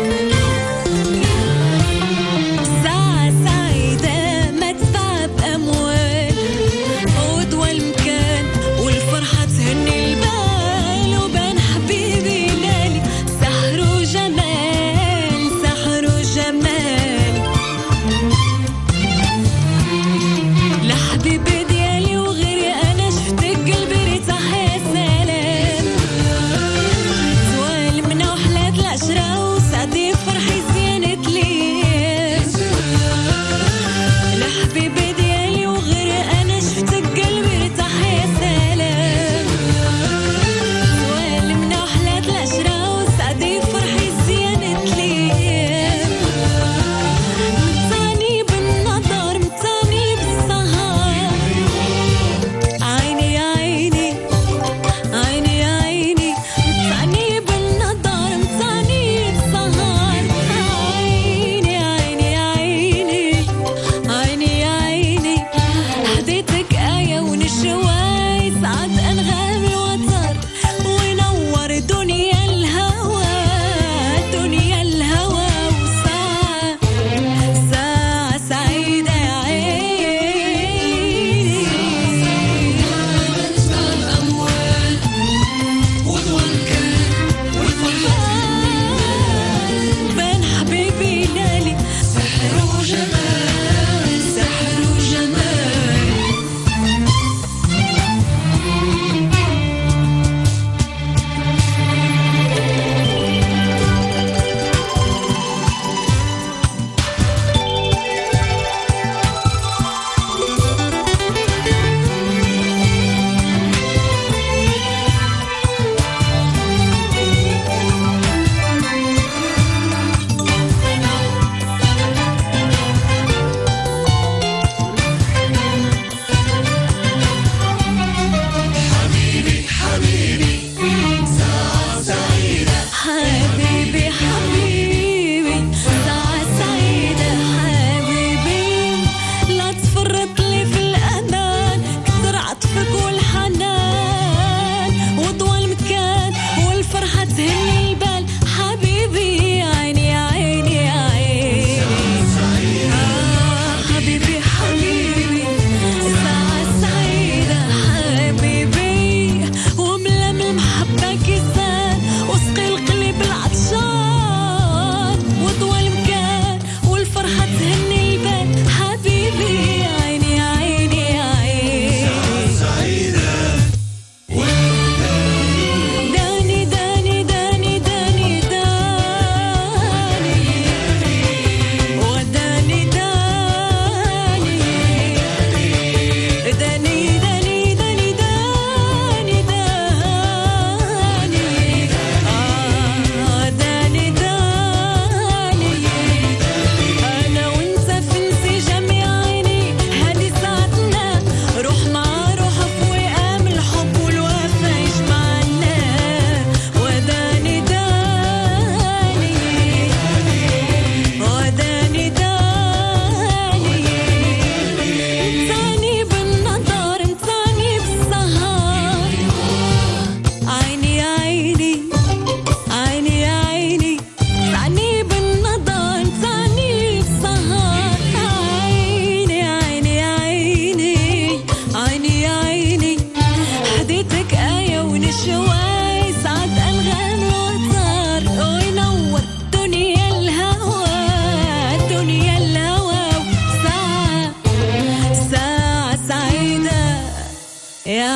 ساعة سعيدة ما تتعب أموال ودول مكان والفرحة تهني البال وبين حبيبي لالي سحر وجمال سحر وجمال لحبيبي ديالي وغيري أنا شفتك قلبي رتاح يا سلام سوال منا وحلات العشرة وسعدي فرحي زينت لي لحبيبي ديالي وغيري أنا شفتك قلبي رتاح يا سلام سوال منا وحلات العشرة وسعدي فرحي زينت لي متاني بالنظر متاني بالسهر عيني يا عيني عيني يا عيني متاني بالنظر متاني بالسهر عيني عيني يا عيني عيني يا عيني حديتك آية ونشواي سعد أنغام الوتر ونور دنيا الهوى دنيا الهوى وساعة ساعة سعيدة يا عيني الأموال ودول كان والفرحة بين حبيبي لالي سحر وجمال سحر وجمال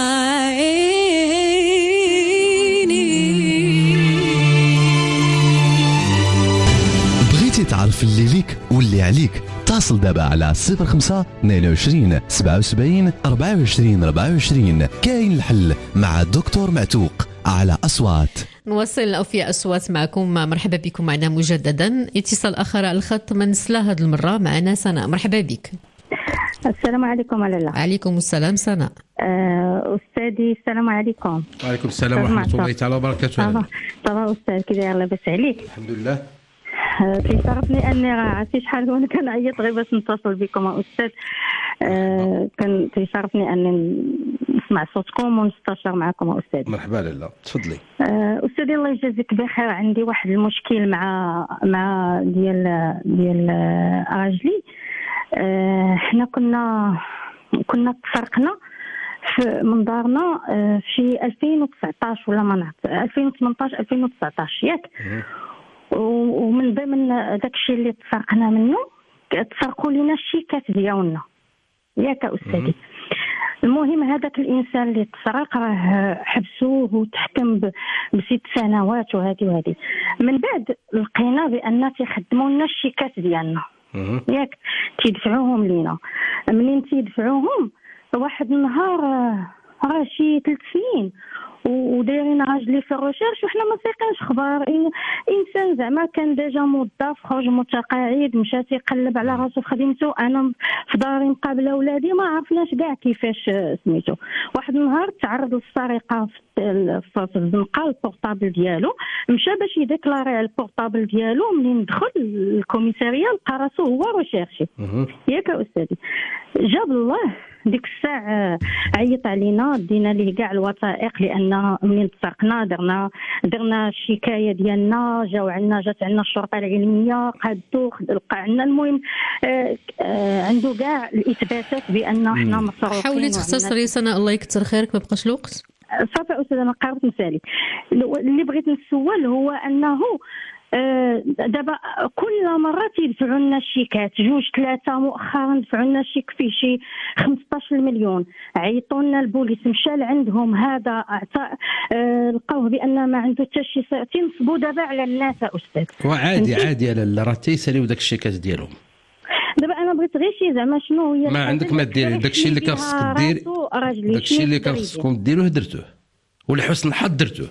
بغيتي تعرف اللي ليك واللي عليك؟ اتصل دابا على صفر خمسة اثنين وعشرين سبعة وسبعين أربعة وعشرين أربعة وعشرين. كاين الحل مع الدكتور معتوق على أصوات. نواصل أوفياء أصوات معكم. مرحبا بكم معنا مجددا. اتصال آخر على الخط من سلا هذه المرة معنا سناء. مرحبا بك. السلام عليكم على الله. عليكم السلام سناء. أه أستاذي السلام عليكم. وعليكم السلام ورحمة الله تعالى وبركاته. صباح صباح أستاذ كي داير لاباس عليك؟ الحمد لله. تيشرفني اني راه عرفتي شحال وانا كنعيط غير باش نتصل بكم استاذ. أه كان تيشرفني اني نسمع صوتكم ونستشار معكم استاذ. مرحبا لاله تفضلي. أه استاذي الله يجازيك بخير. عندي واحد المشكل مع مع ديال ديال راجلي. أه حنا كنا كنا تفرقنا في من دارنا في ألفين وتسعطاش ولا ما نعرف ألفين وثمنطاش ألفين وتسعطاش ياك. ومن ضمن داك الشيء اللي تفرقنا منه تفرقوا لنا الشيكات ديالنا ياك استاذي. المهم هذاك الانسان اللي تسرق راه حبسوه وتحكم بست سنوات وهذه وهذه. من بعد لقينا بان تيخدموا لنا الشيكات ديالنا ياك تيدفعوهم لينا. منين تيدفعوهم واحد النهار راه شي ثلاث سنين ودايرين راجلي في الريشيرش وحنا ما سايقينش خبار. انسان زعما كان ديجا موظف خرج متقاعد مشى تيقلب على راسو في خدمته. انا في داري مقابله ولادي ما عرفناش كاع كيفاش سميتو. واحد النهار تعرض للسرقه في الزنقه البورطابل ديالو. مشى باش يديكلاري على البورطابل ديالو. منين دخل الكوميساريه لقى راسو هو ريشيرشي ياك استاذي. جاب الله ديك الساعه عيط علينا دينا ليه كاع الوثائق لان منين تسرقنا درنا درنا الشكايه ديالنا. جاو عندنا جات عندنا الشرطه العلميه قادو لقى عندنا المهم آه آه عنده كاع الاثباتات بان احنا مسروقين. حاولي تختصري سناء الله يكثر خيرك ما بقاش الوقت. صافي استاذ انا قربت مثالي. اللي بغيت نسول هو انه دابا كل مره تيدفعوا لنا الشيكات جوج ثلاثه. مؤخرا دفعوا لنا شيك فيه شي خمسطاش مليون. عيطوا لنا البوليس مشى لعندهم هذا اعطى أه لقاوه بان ما عنده حتى شي. تنصبوا دابا على الناس استاذ. وعادي عادي لاله راه تيساليو داك الشيكات ديالهم. دابا انا بغيت غير شي زعما شنو هي ما عندك ما ديري داكشي اللي كان خصك دير. داكشي اللي كان خصكم ديروه درتوه ولحسن الحظ درتوه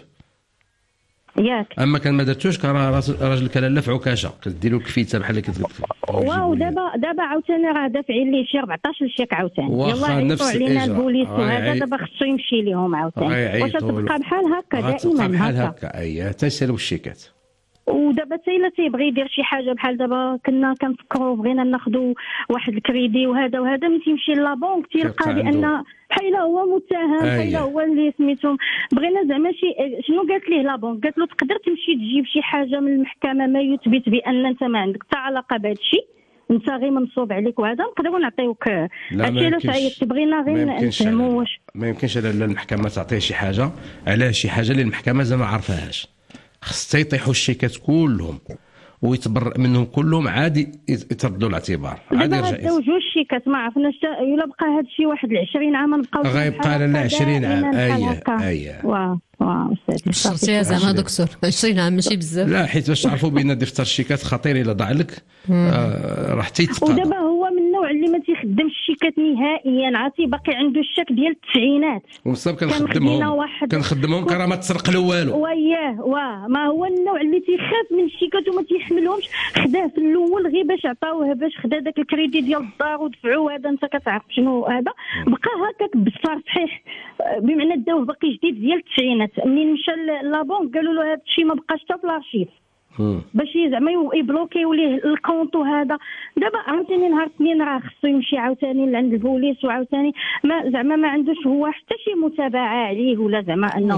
ياك. اما كان ما درتوش كان راجل كان لا في عكاشه كديروا الكفيته بحال اللي كتقول. واو دابا دابا عاوتاني راه دافعين ليه شي أربعطاش شيك عاوتاني. يلاه نفس علينا البوليس وهذا دابا خصو يمشي ليهم عاوتاني. واش تبقى بحال هكا دائما بحال هكا اي تيسالوا الشيكات. ودابا حتى الا تيبغي يدير شي حاجه بحال دابا كنا كنفكروا بغينا ناخذوا واحد الكريدي وهذا وهذا ملي تيمشي لابونك تيلقى بان بحال هو متهم بحال هو اللي سميتهم. بغينا زعما شي شنو قالت ليه لابونك؟ قالت له تقدر تمشي تجيب شي حاجه من المحكمه ما يثبت بان انت ما عندك حتى علاقه بهذا الشيء انت غير منصوب عليك وهذا نقدروا نعطيوك. هادشي علاش عيطت بغينا غير نفهموا واش ما يمكنش لا المحكمه تعطيه شي حاجه على شي حاجه اللي المحكمه زعما عارفاهاش. خص يطيحوا الشيكات كلهم ويتبرأ منهم كلهم عادي يتردوا الاعتبار. عادي يرجع يديروا جوج شيكات ما عرفناش الا بقى هذا الشيء واحد عشرين عام نبقاو غيبقى لنا عشرين عام. اي اي واه واه استاذ شرطي زعما دكتور عشرين عام ماشي بزاف. لا حيت باش تعرفوا بان دفتر الشيكات خطير الا ضاع لك آه راح تيتقاضى. ودابا هو من النوع اللي ما تيخدمش الشيكات نهائيا. عرفتي باقي عنده الشك ديال التسعينات وصاب كنخدمهم كنخدمهم كرا ما تسرق له والو. وياه واه ما هو النوع اللي تيخاف من الشيكات وما تيحملهمش. خداه في الاول غير باش عطاوه باش خدا داك الكريدي ديال الدار ودفعوه هذا انت كتعرف شنو هذا. بقى هكاك بالصار صحيح بمعنى داوه باقي جديد ديال التسعينات. منين مشى لابونك قالوا له هذا الشيء ما بقاش حتى في الارشيف باش زعما يبلوكيو ليه الكونط وهذا. دابا عاوتاني نهار اثنين راه خصو يمشي عاوتاني لعند البوليس وعاوتاني ما زعما ما عندوش هو حتى شي متابعه عليه ولا زعما انه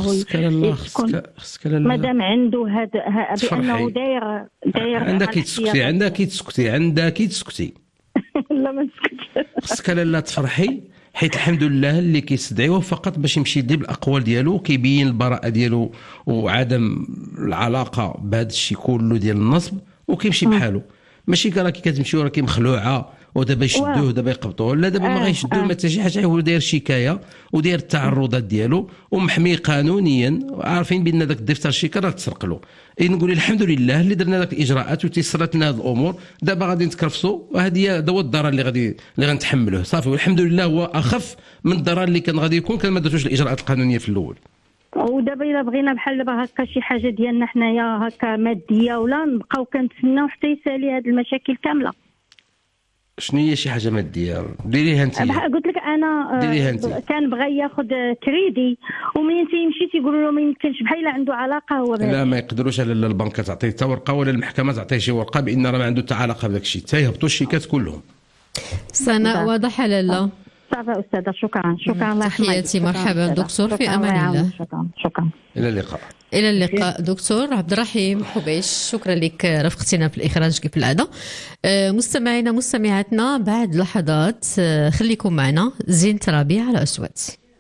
يكون مادام عنده هذا بانه داير داير. عندك تسكتي عندك تسكتي عندك تسكتي لا ما نسكتش. خصك لا تفرحي حيت الحمد لله اللي كيستدعيوه فقط باش يمشي يدير بالاقوال ديالو كيبين البراءه ديالو وعدم العلاقه بهذا الشيء كله ديال النصب وكيمشي بحاله. ماشي راكي كتمشي وراكي مخلوعه ودابا يشدوه دابا يقبطوه. لا دابا ما آه، غيشدوه آه. ما حتى شي حاجه، هو داير شكايه وداير التعرضات ديالو ومحمي قانونيا، عارفين بان داك الدفتر الشيكه راه تسرق له. اي نقول الحمد لله اللي درنا داك الاجراءات وتيسرت لنا هذه الامور، دابا غادي نتكرفسوا، وهذه هذا هو الضرر اللي غادي اللي غنتحملوه صافي. والحمد لله هو اخف من الضرر اللي كان غادي يكون كان ما درتوش الاجراءات القانونيه في الاول. ودابا الا بغينا بحال دابا هكا شي حاجه ديالنا حنايا هكا ماديه ولا نبقاو كنتسناو حتى يسالي هاد المشاكل كامله. شنو هي شي حاجه ماديه؟ ديريها انت. بحال قلت لك انا ديريها آه، انت. كان بغى ياخذ كريدي ومين تيمشي تيقولوا له ما يمكنش، بحال عنده علاقه هو بهذا. لا ما يقدروش لا البنك تعطيه حتى ورقه ولا المحكمه تعطيه شي ورقه بان راه ما عنده حتى علاقه بداك الشيء، حتى يهبطوا الشيكات كلهم. سناء واضحه لاله. صافي استاذه، شكرا شكرا الله يحفظك. تحياتي، مرحبا دكتور، في امان الله. شكرا شكرا. الى اللقاء. الى اللقاء دكتور عبد الرحيم حبيش، شكرا لك رفقتنا في الاخراج كيف العاده. آه، مستمعينا مستمعاتنا بعد لحظات آه، خليكم معنا. زين ترابي على أصوات.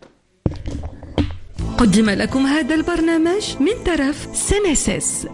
قدم لكم هذا البرنامج من طرف سنسس.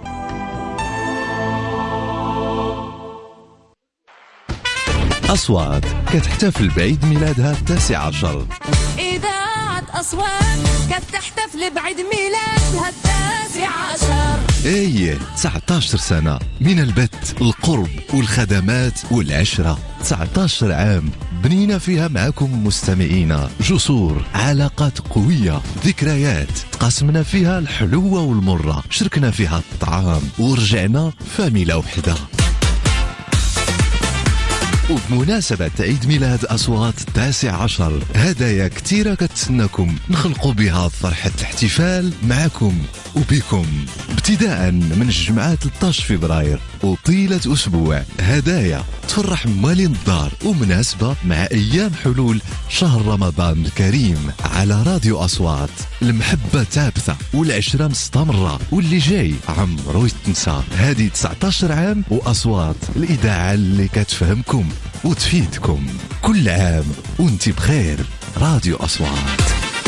أصوات كتحتفل بعيد ميلادها التاسع عشر. إذاعة أصوات كتحتفل بعيد ميلادها التاسع عشر. ايه تسعة عشر سنة من البت، القرب والخدمات والعشرة. تسعة عشر عام بنينا فيها معكم مستمعينا جسور، علاقات قوية، ذكريات تقاسمنا فيها الحلوة والمرة، شركنا فيها الطعام ورجعنا فاميلا وحدة. وبمناسبة عيد ميلاد أصوات التاسع عشر هدايا كتيرة كتسناكم نخلقوا بها فرحة الاحتفال معكم وبكم. ابتداء من الجمعة ثلاثة عشر فبراير وطيلة أسبوع هدايا تفرح موالين الدار، ومناسبة مع أيام حلول شهر رمضان الكريم على راديو أصوات. المحبة ثابتة والعشرة مستمرة، واللي جاي عمرو يتنسى. هذه تسعة عشر عام وأصوات، الإذاعة اللي كتفهمكم وتفيدكم. كل عام وانت بخير. راديو أصوات.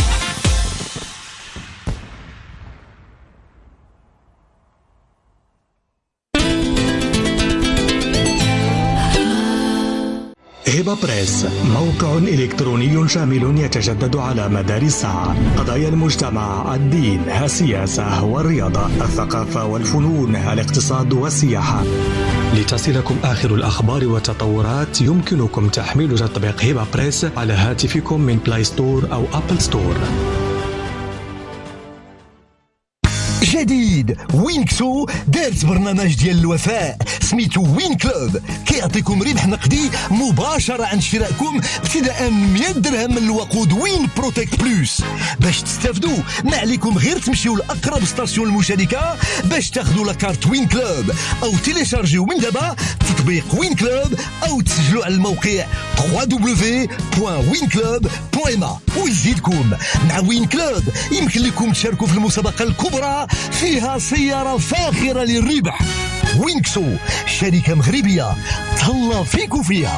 هبة بريس، موقع إلكتروني شامل يتجدد على مدار الساعة. قضايا المجتمع، الدين، السياسة والرياضة، الثقافة والفنون، الاقتصاد والسياحة. لتصلكم آخر الأخبار والتطورات يمكنكم تحميل تطبيق هبة بريس على هاتفكم من بلاي ستور أو أبل ستور. جديد وينكسو دارت برنامج ديال الوفاء سميتو وين كلوب، كيعطيكم ربح نقدي مباشرة عند شرائكم ابتداء من مئة درهم من الوقود وين بروتكت بلوس. باش تستافدوا ما عليكم غير تمشيو لأقرب ستاسيون المشاركة باش تاخذوا لاكارت وين كلوب، أو تيليشارجيو من دابا تطبيق وين كلوب، أو تسجلوا على الموقع دبليو دبليو دبليو بوان وين كلوب بوان ام. ويزيدكم مع وين كلوب يمكن لكم تشاركوا في المسابقة الكبرى فيها سيارة فاخرة للربح. وينكسو شركة مغربية تهلا فيكو فيها.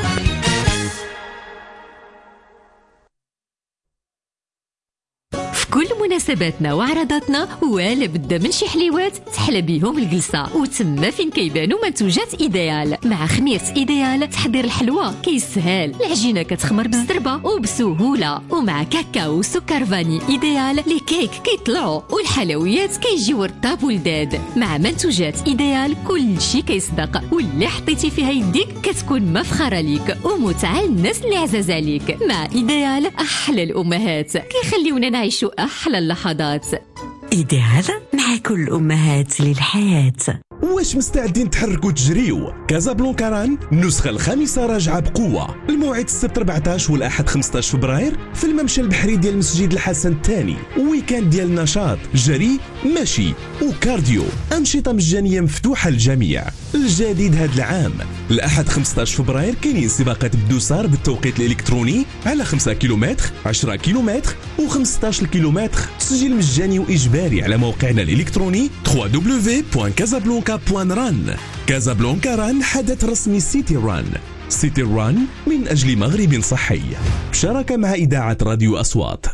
في كل مناسباتنا وعرضاتنا ولا بد من شي حليوات تحلى بيهم الجلسة، وتما فين كيبانوا منتوجات إيديال. مع خميرة إيديال تحضير الحلوى كيسهل، العجينة كتخمر بالزربة وبسهولة، ومع كاكاو وسكر فاني إيديال لي كيك كيطلعوا والحلويات كيجيو رطاب ولداد. مع منتوجات إيديال كل شي كيصدق، واللي حطيتي فيها يديك كتكون مفخرة ليك ومتعة للناس اللي عزاز عليك. مع إيديال أحلى الأمهات كيخليونا نعيشوا أحلى اللحظات. إيديال مع كل أمهات للحياة. واش مستعدين تحركوا تجريو؟ كازابلانكا ران النسخة الخامسة راجعة بقوة. الموعد السبت أربعطاش والأحد خمسطاش فبراير في الممشى البحري ديال مسجد الحسن الثاني. ويكاند ديال نشاط، جري، مشي وكارديو، أنشطة مجانية مفتوحة للجميع. الجديد هذا العام الأحد خمسطاش فبراير كاينين سباقات بالدوسار بالتوقيت الإلكتروني على خمسة كيلومتر، عشرة كيلومتر وخمسطاش كيلومتر. تسجيل مجاني وإجباري على موقعنا الإلكتروني دبليو دبليو دبليو بوان كازابلانكا بوان ران. كازابلانكا ران حدث رسمي سيتي ران. سيتي ران من أجل مغرب صحي، بشراكة مع إذاعة راديو أصوات.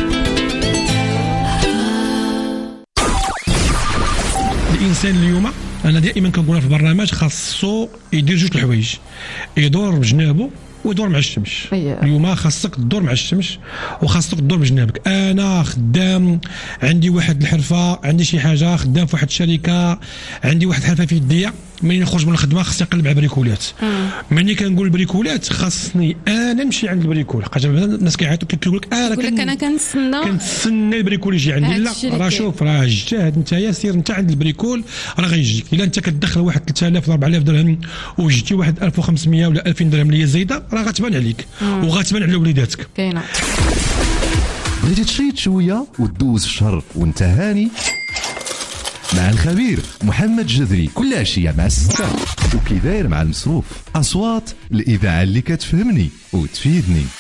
الإنسان اليوم انا دائما كنقولها في البرنامج، خاصو يدير جوج الحوايج، يدور بجنابه ويدور مع الشمس. اليوم خاصك تدور مع الشمس وخاصك تدور بجنابك. انا خدام، عندي واحد الحرفه، عندي شي حاجه، خدام في واحد الشركه، عندي واحد الحرفه في يديا، ملي نخرج من الخدمه خاصني نقلب على بريكولات. ملي كنقول البريكولات خاصني انا نمشي عند البريكول، حيت الناس كيعيطوا كيقول لك انا يقول لك انا كنتسنى كنتسنى البريكول يجي عندي. لا راه شوف، راه جاهد انت يا سير انت عند البريكول راه غيجيك. الا انت كتدخل واحد ثلاثة آلاف ولا أربعة آلاف درهم وجدتي واحد ألف وخمسمية ولا ألفين درهم اللي هي زايده، راه غتبان عليك وغتبان على وليداتك. كاينه. بغيتي تشيط شويه وتدوز في الشهر وانت هاني مع الخبير محمد جذري كل عشيه مع الستة، وكي داير مع المصروف. اصوات الاذاعه اللي كتفهمني وتفيدني.